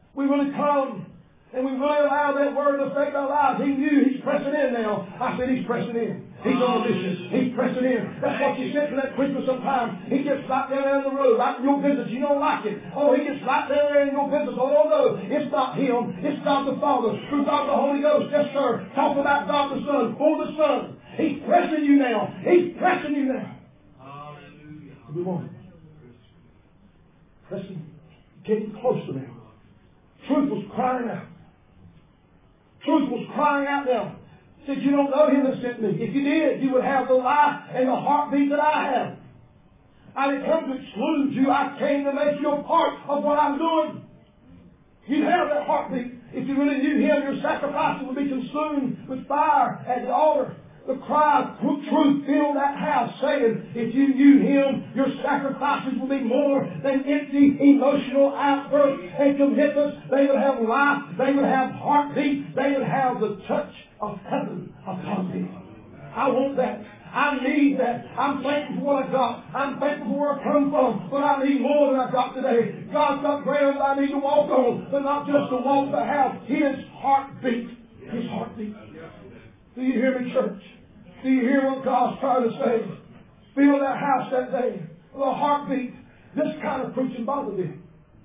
and we really allow that word to affect our lives. He knew he's pressing in now. I said he's pressing in. He's on a mission. He's pressing in. That's what you said to that preacher sometimes. He gets right down the road, right in your business. You don't like it. Oh, he gets right down there in your business. Oh, no. It's not him. It's God the Father. Through God the Holy Ghost. Yes, sir. Talk about God the Son. For the Son. He's pressing you now. He's pressing you now. Hallelujah. Move on. Pressing. Getting closer now. Truth was crying out. Truth was crying out now. Said, you don't know him that sent me. If you did, you would have the life and the heartbeat that I have. I didn't come to exclude you. I came to make you a part of what I'm doing. You'd have that heartbeat. If you really knew him, your sacrifice would be consumed with fire at the altar. The cry of truth filled that house, saying, if you knew him, your sacrifices would be more than empty emotional outbursts and commitments. They would have life. They would have heartbeat. They would have the touch of heaven upon me. I want that. I need that. I'm thankful for what I got. I'm thankful for where I come from. But I need more than I got today. God's got ground I need to walk on. But not just to walk, but have his heartbeat. His heartbeat. Do you hear me, church? Do you hear what God's trying to say? Fill that house that day with a heartbeat. This kind of preaching bothered me.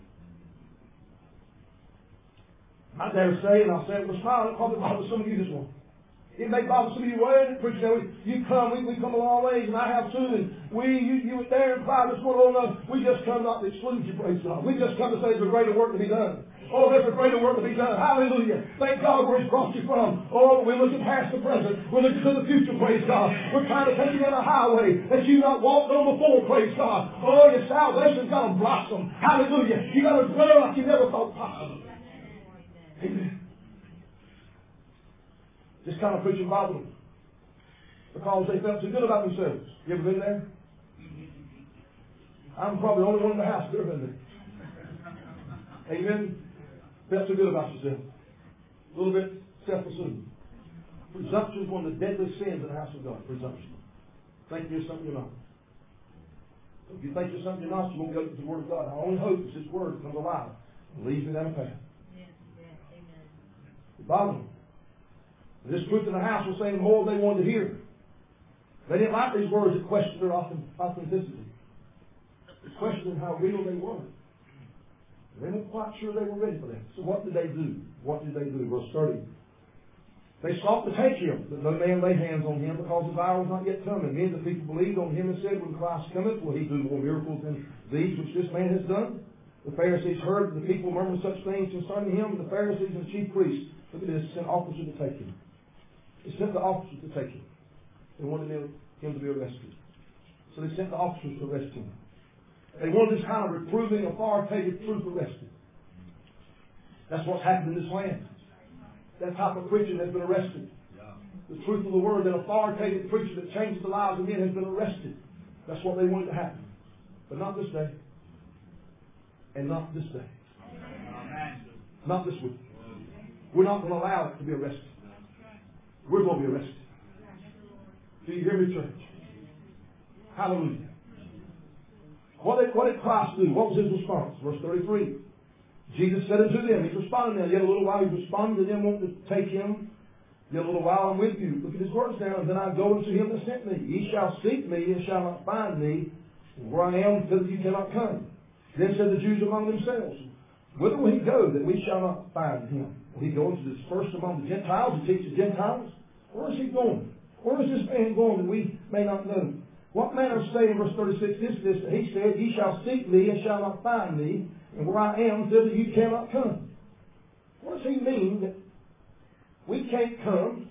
I dare say, and I'll say it with a smile, it probably bothers some of you this morning. It may bother some of you way, preaching that you come, we come a long ways, and I have too, and you were there and proud this morning, oh no, we just come not to exclude you, praise God. We just come to say there's a greater work to be done. Oh, there's a greater work to be done. Hallelujah. Thank God where he's brought you from. Oh, we're looking past the present. We're looking to the future, praise God. We're trying to take you on a highway that you've not walked on before, praise God. Oh, your salvation's got to blossom. Hallelujah. You got to grow like you never thought possible. Amen. This kind of preaching bothered them because they felt too good about themselves. You ever been there? I'm probably the only one in the house that's ever been there. Amen. Felt too good about yourself. A little bit self-assumed. Presumption is one of the deadly sins in the house of God. Presumption. Think you're something you're not. If you think you're something you're not, you won't go to the Word of God. Our only hope is His Word comes alive and leads me down a path. It bothered them. This group in the house was saying more than they wanted to hear. They didn't like these words that questioned their authenticity. They questioned how real they were. They weren't quite sure they were ready for that. So what did they do? What did they do? Verse 30. They sought to take him, but no man laid hands on him because his hour was not yet come. And many of the people believed on him and said, when Christ cometh, will he do more miracles than these which this man has done? The Pharisees heard the people murmur such things concerning him, and the Pharisees and the chief priests, look at this, sent officers to take him. They sent the officers to take him. They wanted him to be arrested. So they sent the officers to arrest him. They wanted this kind of reproving, authoritative truth arrested. That's what's happened in this land. That type of preaching has been arrested. The truth of the word, that authoritative preaching that changes the lives of men has been arrested. That's what they wanted to happen. But not this day. And not this day. Not this week. We're not going to allow it to be arrested. We're going to be arrested. Do you hear me, church? Hallelujah. What did Christ do? What was his response? Verse 33. Jesus said unto them, he's responding now. Yet a little while he's responding to them, wanting to take him. Yet a little while I'm with you. Look at his words now. And then I go unto him that sent me. Ye shall seek me and shall not find me. And where I am, thither you cannot come. Then said the Jews among themselves, whither will he go that we shall not find him? Will he go into disperse among the Gentiles and teach the Gentiles? Where is he going? Where is this man going that we may not know? What manner of saying, verse 36, is this? That he said, ye shall seek me and shall not find me, and where I am, thither you cannot come. What does he mean that we can't come?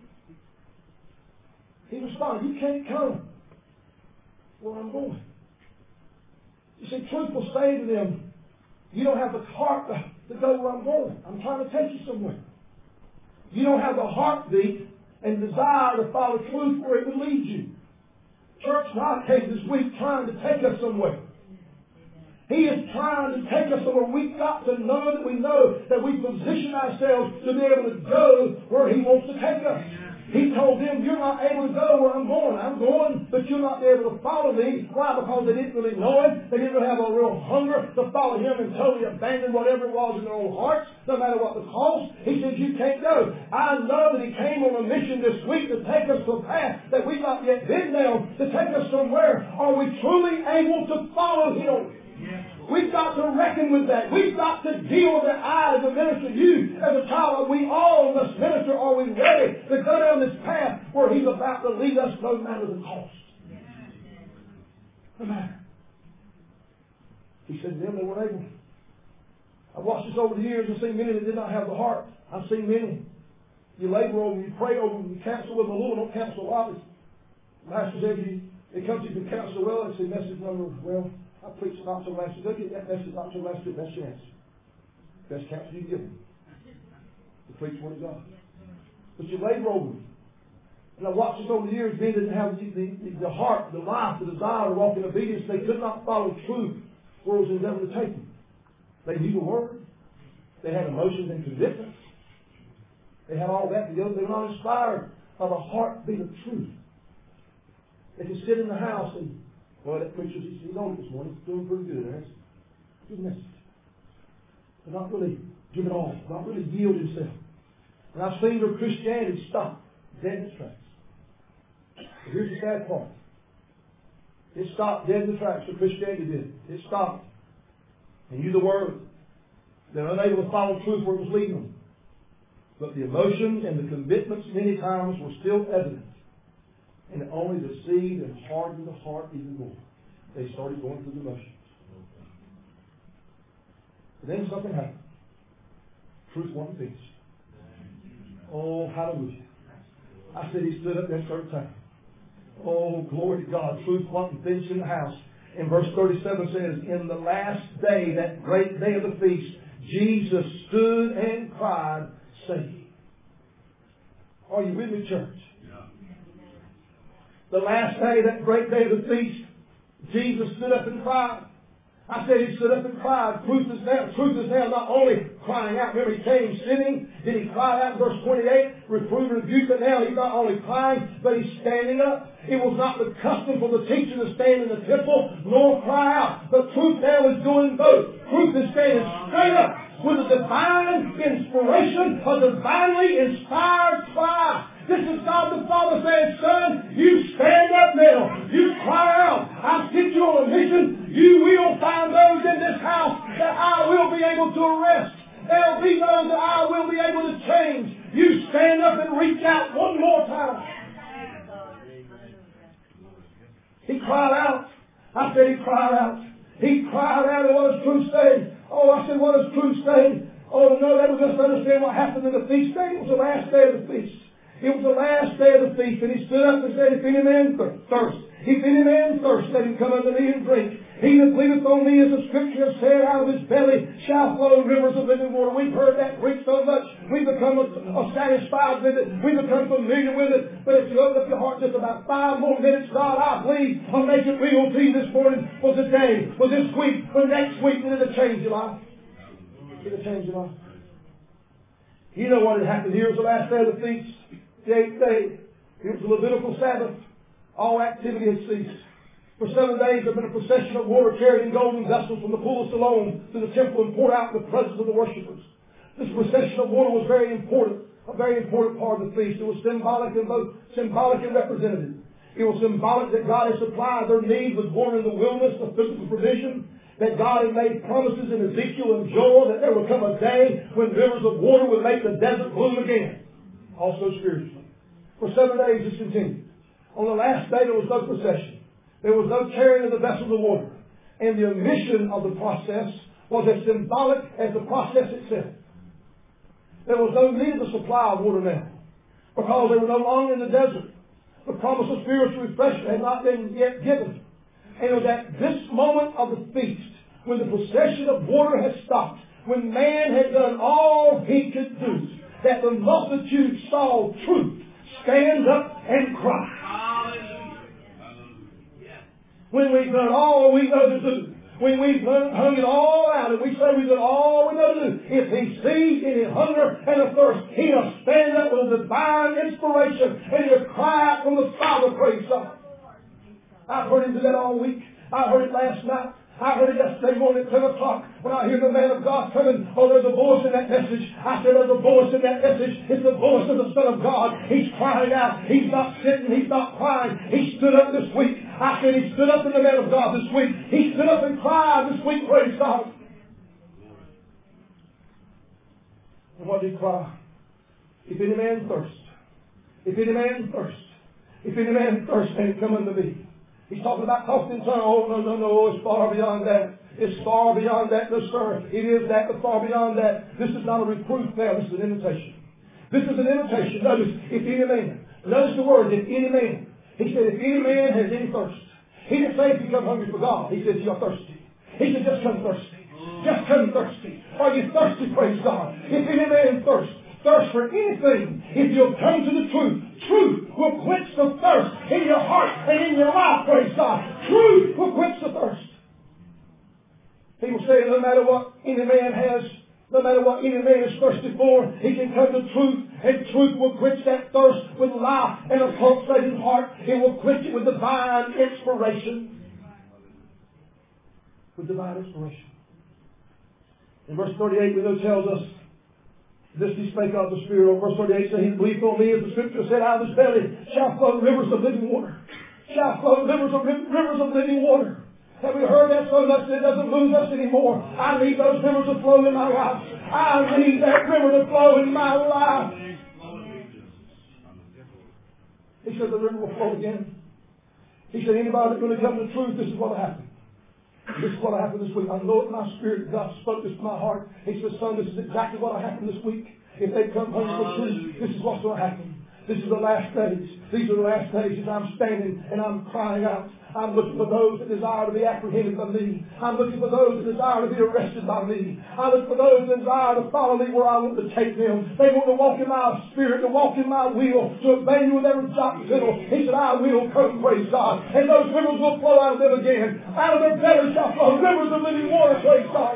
He responded, you can't come where I'm going. You see, truth will say to them, you don't have the heart to go where I'm going. I'm trying to take you somewhere. You don't have the heartbeat and desire to follow truth where it would lead you. Church, God came this week trying to take us somewhere. He is trying to take us somewhere. We've got to know that we position ourselves to be able to go where He wants to take us. He told them, you're not able to go where I'm going. I'm going, but you'll not be able to follow me. Why? Because they didn't really know Him. They didn't really have a real hunger to follow Him and totally abandon whatever it was in their own hearts, no matter what the cost. He said, you can't go. I know that He came on a mission this week to take us to a path that we've not yet been down, to take us somewhere. Are we truly able to follow Him? We've got to reckon with that. We've got to deal with that. I, as a minister, you, as a child, we all must minister. Are we ready to go down this path where He's about to lead us, no matter the cost? No matter. He said to them, they weren't able. I've watched this over the years. I've seen many that did not have the heart. I've seen many. You labor over them, you pray over them, you counsel with them a little, don't counsel a lot. The pastor said, it comes to you to counsel well. It's the message number, well, I preached not so last week. Look at that message not so last week. That's your answer. Best counsel you can give them. To preach the Word of God. But you labor over them. And I watched this over the years. Men didn't have the heart, the life, the desire to walk in obedience. They could not follow truth where it was endeavored to take them. They knew the Word. They had emotions and commitments. They had all that together. They were not inspired by the heartbeat of truth. They could sit in the house and, well, that preacher, he's on this morning. He's doing pretty good. That's a good message. But not really give it all. Not really yield himself. And I've seen their Christianity stop dead in its tracks. But here's the sad part. It stopped dead in the tracks. The Christianity did. It stopped. And knew the Word. They're unable to follow truth where it was leading them. But the emotions and the commitments many times were still evident. And it only deceived and hardened the heart even more. They started going through the motions. But then something happened. Truth wasn't finished. Oh, hallelujah. I said he stood up that third time. Oh, glory to God. Truth wasn't finished in the house. And verse 37 says, in the last day, that great day of the feast, Jesus stood and cried, saying, are you with me, church? The last day, that great day of the feast, Jesus stood up and cried. I said he stood up and cried. Truth is now not only crying out. Remember, he came sitting. Then he cried out in verse 28, reprove and rebuke. But now he's not only crying, but he's standing up. It was not the custom for the teacher to stand in the temple nor cry out. But truth now is doing both. Truth is standing straight up with a divine inspiration, a divinely inspired cry. This is God the Father saying, son, you stand up now. You cry out. I've sent you on a mission. You will find those in this house that I will be able to arrest. There'll be those that I will be able to change. You stand up and reach out one more time. He cried out. I said he cried out. He cried out, and what does truth say? Oh, I said, what does truth say? Oh, no, that was just to understand what happened in the feast day. It was the last day of the feast. It was the last day of the feast, and he stood up and said, if any man thirst, if any man thirst, let him come unto me and drink. He that believeth on me, as the Scripture has said, out of his belly shall flow rivers of living water. We've heard that preached so much. We've become satisfied with it. We've become familiar with it. But if you open up your heart just about 5 more minutes, God, I believe I'll make it real to you this morning, for today, for this week, for next week, and it'll change your life. It'll change your life. You know what had happened here. It was the last day of the feast. The 8th day. It was the Levitical Sabbath. All activity had ceased. For 7 days there had been a procession of water carried in golden vessels from the pool of Siloam to the temple and poured out in the presence of the worshippers. This procession of water was very important, a very important part of the feast. It was symbolic and both symbolic and representative. It was symbolic that God had supplied their need with water in the wilderness, of physical provision, that God had made promises in Ezekiel and Joel that there would come a day when rivers of water would make the desert bloom again. Also spiritually. For 7 days this continued. On the last day there was no procession. There was no carrying of the vessels of water. And the omission of the process was as symbolic as the process itself. There was no need of the supply of water now, because they were no longer in the desert. The promise of spiritual refreshment had not been yet given. And it was at this moment of the feast, when the procession of water had stopped, when man had done all he could do, that the multitude saw truth stand up and cry. When we've done all we know to do, when we've hung it all out and we say we've done all we know to do, if he sees any hunger and a thirst, he'll stand up with a divine inspiration and he'll cry out from the Father, praise God. I've heard him do that all week. I heard it last night. I heard it yesterday morning at 10 o'clock when I hear the man of God coming. Oh, there's a voice in that message. I said there's a voice in that message. It's the voice of the Son of God. He's crying out. He's not sitting. He's not crying. He stood up this week. I said he stood up in the man of God this week. He stood up and cried this week, praise God. And what did he cry? If any man thirst, if any man thirst, if any man thirst, then come unto me. He's talking about talking in tongues. Oh, no, it's far beyond that. It's far beyond that, no sir. It is that, but far beyond that. This is not a reproof now. This is an invitation. This is an invitation. Notice, if any man. Notice the word, if any man. He said, if any man has any thirst. He didn't say if you come hungry for God. He said, you're thirsty. He said, just come thirsty. Just come thirsty. Are you thirsty, praise God? If any man thirst for anything, if you'll come to the truth, truth will quench the thirst in your heart and in your life, praise God. Truth will quench the thirst. People say no matter what any man has, no matter what any man is thirsty for, he can come to truth, and truth will quench that thirst with life and a pulsating heart. It will quench it with divine inspiration. With divine inspiration. In verse 38, we know tells us, this he spake of the Spirit. Verse 38 says, he believed on me, as the Scripture said, out of his belly shall flow rivers of living water. Shall flow rivers of living water. Have we heard that so much that it doesn't move us anymore? I need those rivers to flow in my life. I need that river to flow in my life. He said the river will flow again. He said anybody that's going to come to the truth, this is what will happen. This is what happened this week. I know it in my spirit. God spoke this to my heart. He said, son, this is exactly what will happen this week. If they come hungry for truth, this is what's going to happen. This is the last days. These are the last days as I'm standing and I'm crying out. I'm looking for those that desire to be apprehended by me. I'm looking for those that desire to be arrested by me. I look for those that desire to follow me where I want to take them. They want to walk in my spirit, to walk in my will, to obey you with every jot and tittle. He said, I will come, praise God. And those rivers will flow out of them again. Out of their belly shall flow rivers of living water, praise God.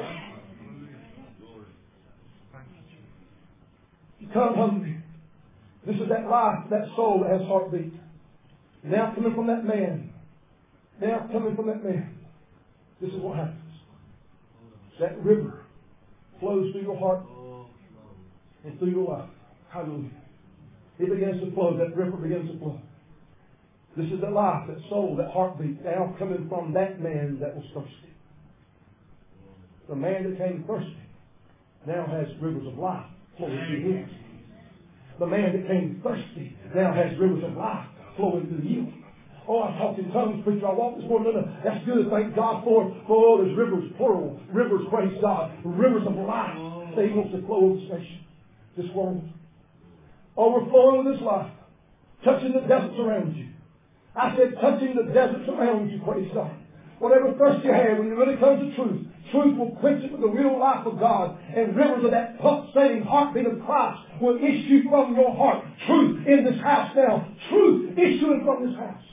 You come hungry. This is that life, that soul that has heartbeat. Now coming from that man. Now coming from that man. This is what happens. That river flows through your heart and through your life. Hallelujah. It begins to flow. That river begins to flow. This is that life, that soul, that heartbeat now coming from that man that was thirsty. The man that came thirsty now has rivers of life flowing through him. The man that came thirsty now has rivers of life flowing through you. Oh, I talked in tongues, preacher. I walked this morning. That's good. Thank God for it. Oh, there's rivers, plural. Rivers, praise God. Rivers of life that he wants to flow over this nation, this world. Overflowing with his life. Touching the deserts around you. I said touching the deserts around you, praise God. Whatever thirst you have, when you really come to truth, truth will quench it with the real life of God. And rivers of that pulsating heartbeat of Christ will issue from your heart. Truth in this house now. Truth issuing from this house.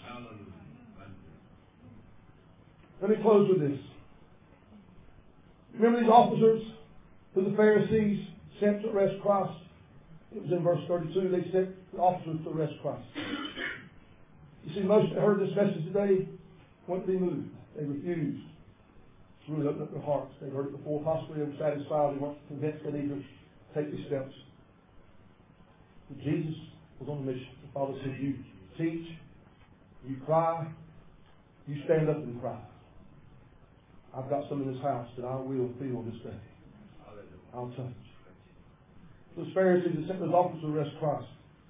Let me close with this. Remember these officers who the Pharisees sent to arrest Christ? It was in verse 32. They sent the officers to arrest Christ. You see, most that heard this message today, wouldn't be moved. They refused to really open up their hearts. They heard it before. Possibly they were satisfied. They weren't convinced they needed to take these steps. But Jesus was on a mission. The Father said, you teach, you cry, you stand up and cry. I've got some in this house that I will feel this day. I'll touch. Those Pharisees that sent those officers to arrest Christ.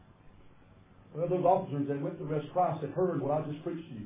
Well, those officers that went to arrest Christ had heard what I just preached to you.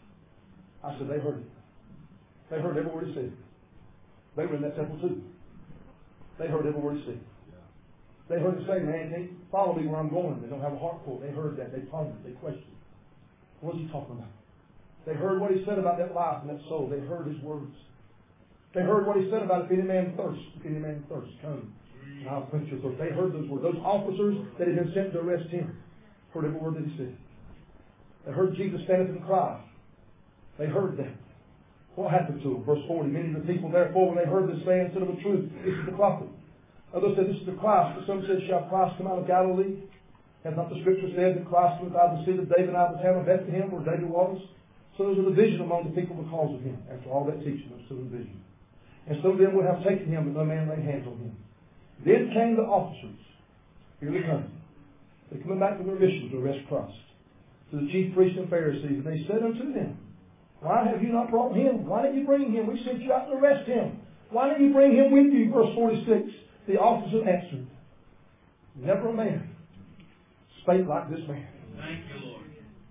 I said, they heard it. They heard every word he said. They were in that temple too. They heard every word he said. They heard him say, man, they follow me where I'm going. They don't have a heart for it. They heard that. They pondered. They questioned. What is he talking about? They heard what he said about that life and that soul. They heard his words. They heard what he said about if any man thirsts, come. And I'll quench your thirst. They heard those words. Those officers that had been sent to arrest him heard every word that he said. They heard Jesus stand up and cry. They heard that. What happened to them? Verse 40. Many of the people, therefore, when they heard this saying, said of a truth, this is the prophet. Others said, this is the Christ. But some said, shall Christ come out of Galilee? Has not the Scripture said that Christ went out of the seed of David out of the town of Bethlehem where David was? So there was a division among the people because of him. After all that teaching, there was still a division. And so then would have taken him, but no man laid hands on him. Then came the officers. Here they come. They're coming back from their mission to arrest Christ. To the chief priests and Pharisees. And they said unto them, why have you not brought him? Why didn't you bring him? We sent you out to arrest him. Why didn't you bring him with you? Verse 46. The officer answered, never a man spake like this man. Thank you, Lord.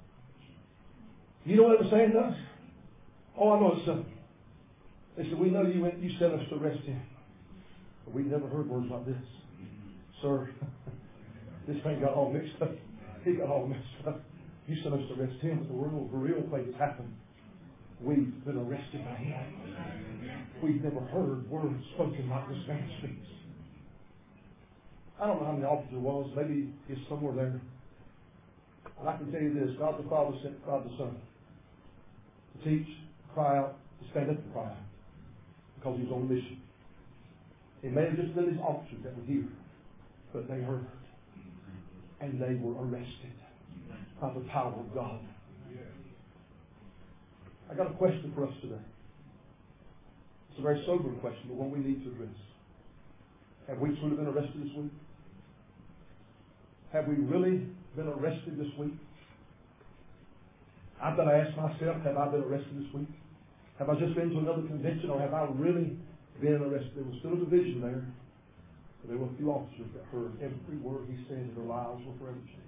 You know what they were saying to us? Oh, I know it's something. They said, we know you sent us to arrest him. But we've never heard words like this. Sir, this thing got all mixed up. He got all mixed up. You sent us to arrest him, but the real thing has happened. We've been arrested by him. We've never heard words spoken like this man speaks. I don't know how many officers there was. Maybe he's somewhere there. But I can tell you this. God the Father sent God the Son to teach, cry out, to stand up and cry out. Because he was on a mission. It may have just been these officers that were here. But they heard. And they were arrested by the power of God. I got a question for us today. It's a very sobering question, but one we need to address. Have we truly been arrested this week? Have we really been arrested this week? I've got to ask myself, have I been arrested this week? Have I just been to another convention, or have I really been arrested? There was still a division there, but there were a few officers that heard every word he said, and their lives were forever changed.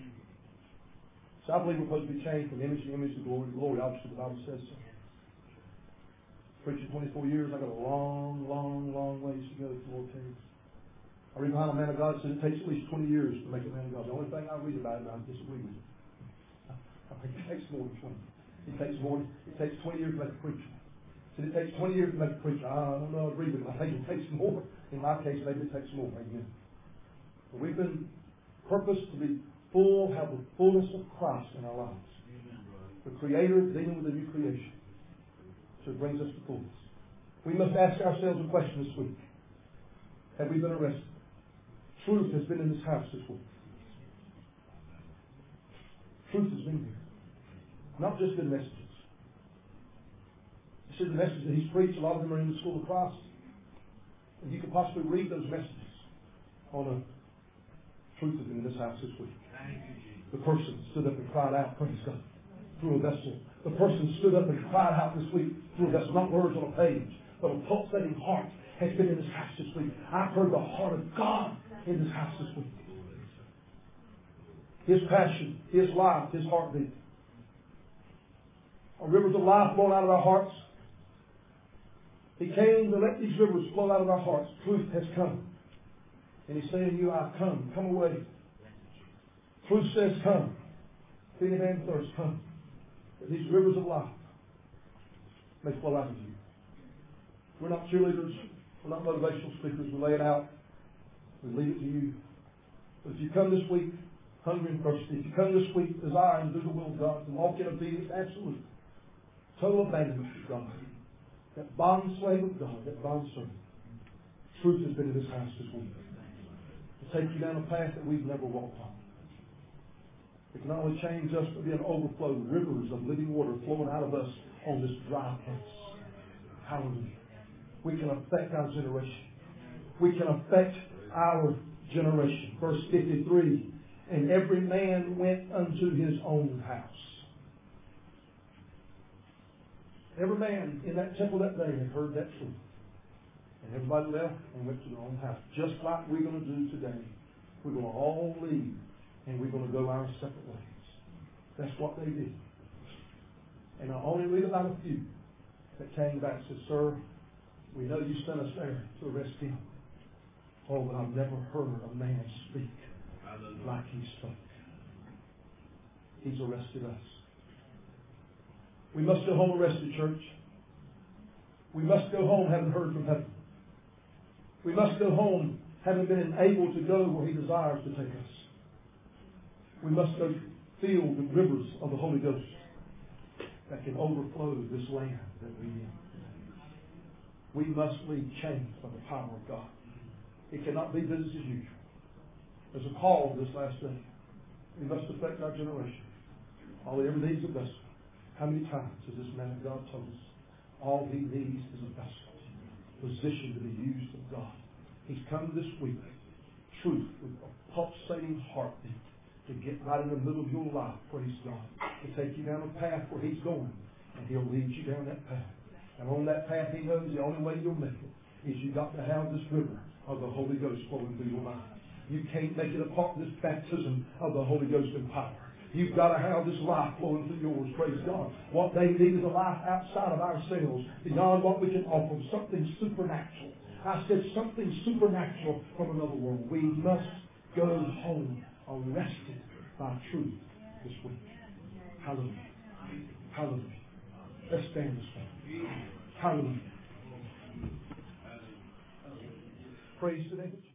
So I believe we're supposed to be changed from image to image to glory to glory. Obviously, the Bible says so. Preaching 24 years, I got a long, long, long ways to go before it takes. I read behind a man of God, it says it takes at least 20 years to make a man of God. The only thing I read about it, I disagree with it. I think it takes more than 20. It takes 20 years to make a preacher. It takes 20 years to make a preacher. I don't know, I agree with it. I think it takes more. In my case, maybe it takes more. Amen. But we've been purposed to be full, have the fullness of Christ in our lives. The Creator dealing with the new creation. So it brings us to fullness. We must ask ourselves a question this week. Have we been arrested? Truth has been in this house this week. Truth has been here. Not just good messages. You see the messages that he's preached, a lot of them are in the school of Christ. And you could possibly read those messages on a truth has been in this house this week. The person stood up and cried out, praise God, through a vessel. The person stood up and cried out this week through a vessel. Not words on a page, but a pulsating heart has been in this house this week. I've heard the heart of God in this house this week. His passion, His life, His heartbeat. Are rivers of life flowing out of our hearts? He came to let these rivers flow out of our hearts. Truth has come. And He's saying to you, I've come. Come away. Truth says, come. If any man thirst, come. That these rivers of life may flow out of you. We're not cheerleaders. We're not motivational speakers. We lay it out. We leave it to you. But if you come this week hungry and thirsty, if you come this week desiring to do the will of God, to walk in obedience, absolute, total abandonment to God, that bond slave of God, that bond servant, truth has been in this house this week. To take you down a path that we've never walked on. It can not only change us, but be an overflow, rivers of living water flowing out of us on this dry place. Hallelujah. We can affect our generation. We can affect our generation. Verse 53, and every man went unto his own house. Every man in that temple that day had heard that truth. And everybody left and went to their own house. Just like we're going to do today. We're going to all leave and we're going to go our separate ways. That's what they did. And I only read about a few that came back and said, sir, we know you sent us there to arrest him. Oh, but I've never heard a man speak like he spoke. He's arrested us. We must go home arrested, church. We must go home having heard from heaven. We must go home having been able to go where he desires to take us. We must go feel the rivers of the Holy Ghost that can overflow this land that we in. We must lead changed by the power of God. It cannot be business as usual. There's a call this last day. We must affect our generation. All he ever needs is a vessel. How many times has this man of God told us? All he needs is a vessel, positioned to be used of God. He's come this week, truth with a pulsating heartbeat, to get right in the middle of your life, praise God, to take you down a path where he's going, and he'll lead you down that path. And on that path, he knows the only way you'll make it is you got to have this river of the Holy Ghost flowing through your life. You can't make it apart from this baptism of the Holy Ghost in power. You've got to have this life flowing through yours, praise God. What they need is a life outside of ourselves, beyond what we can offer, something supernatural. I said something supernatural from another world. We must go home arrested by truth this week. Hallelujah. Hallelujah. Let's stand this way. Hallelujah. Praise the name of Jesus.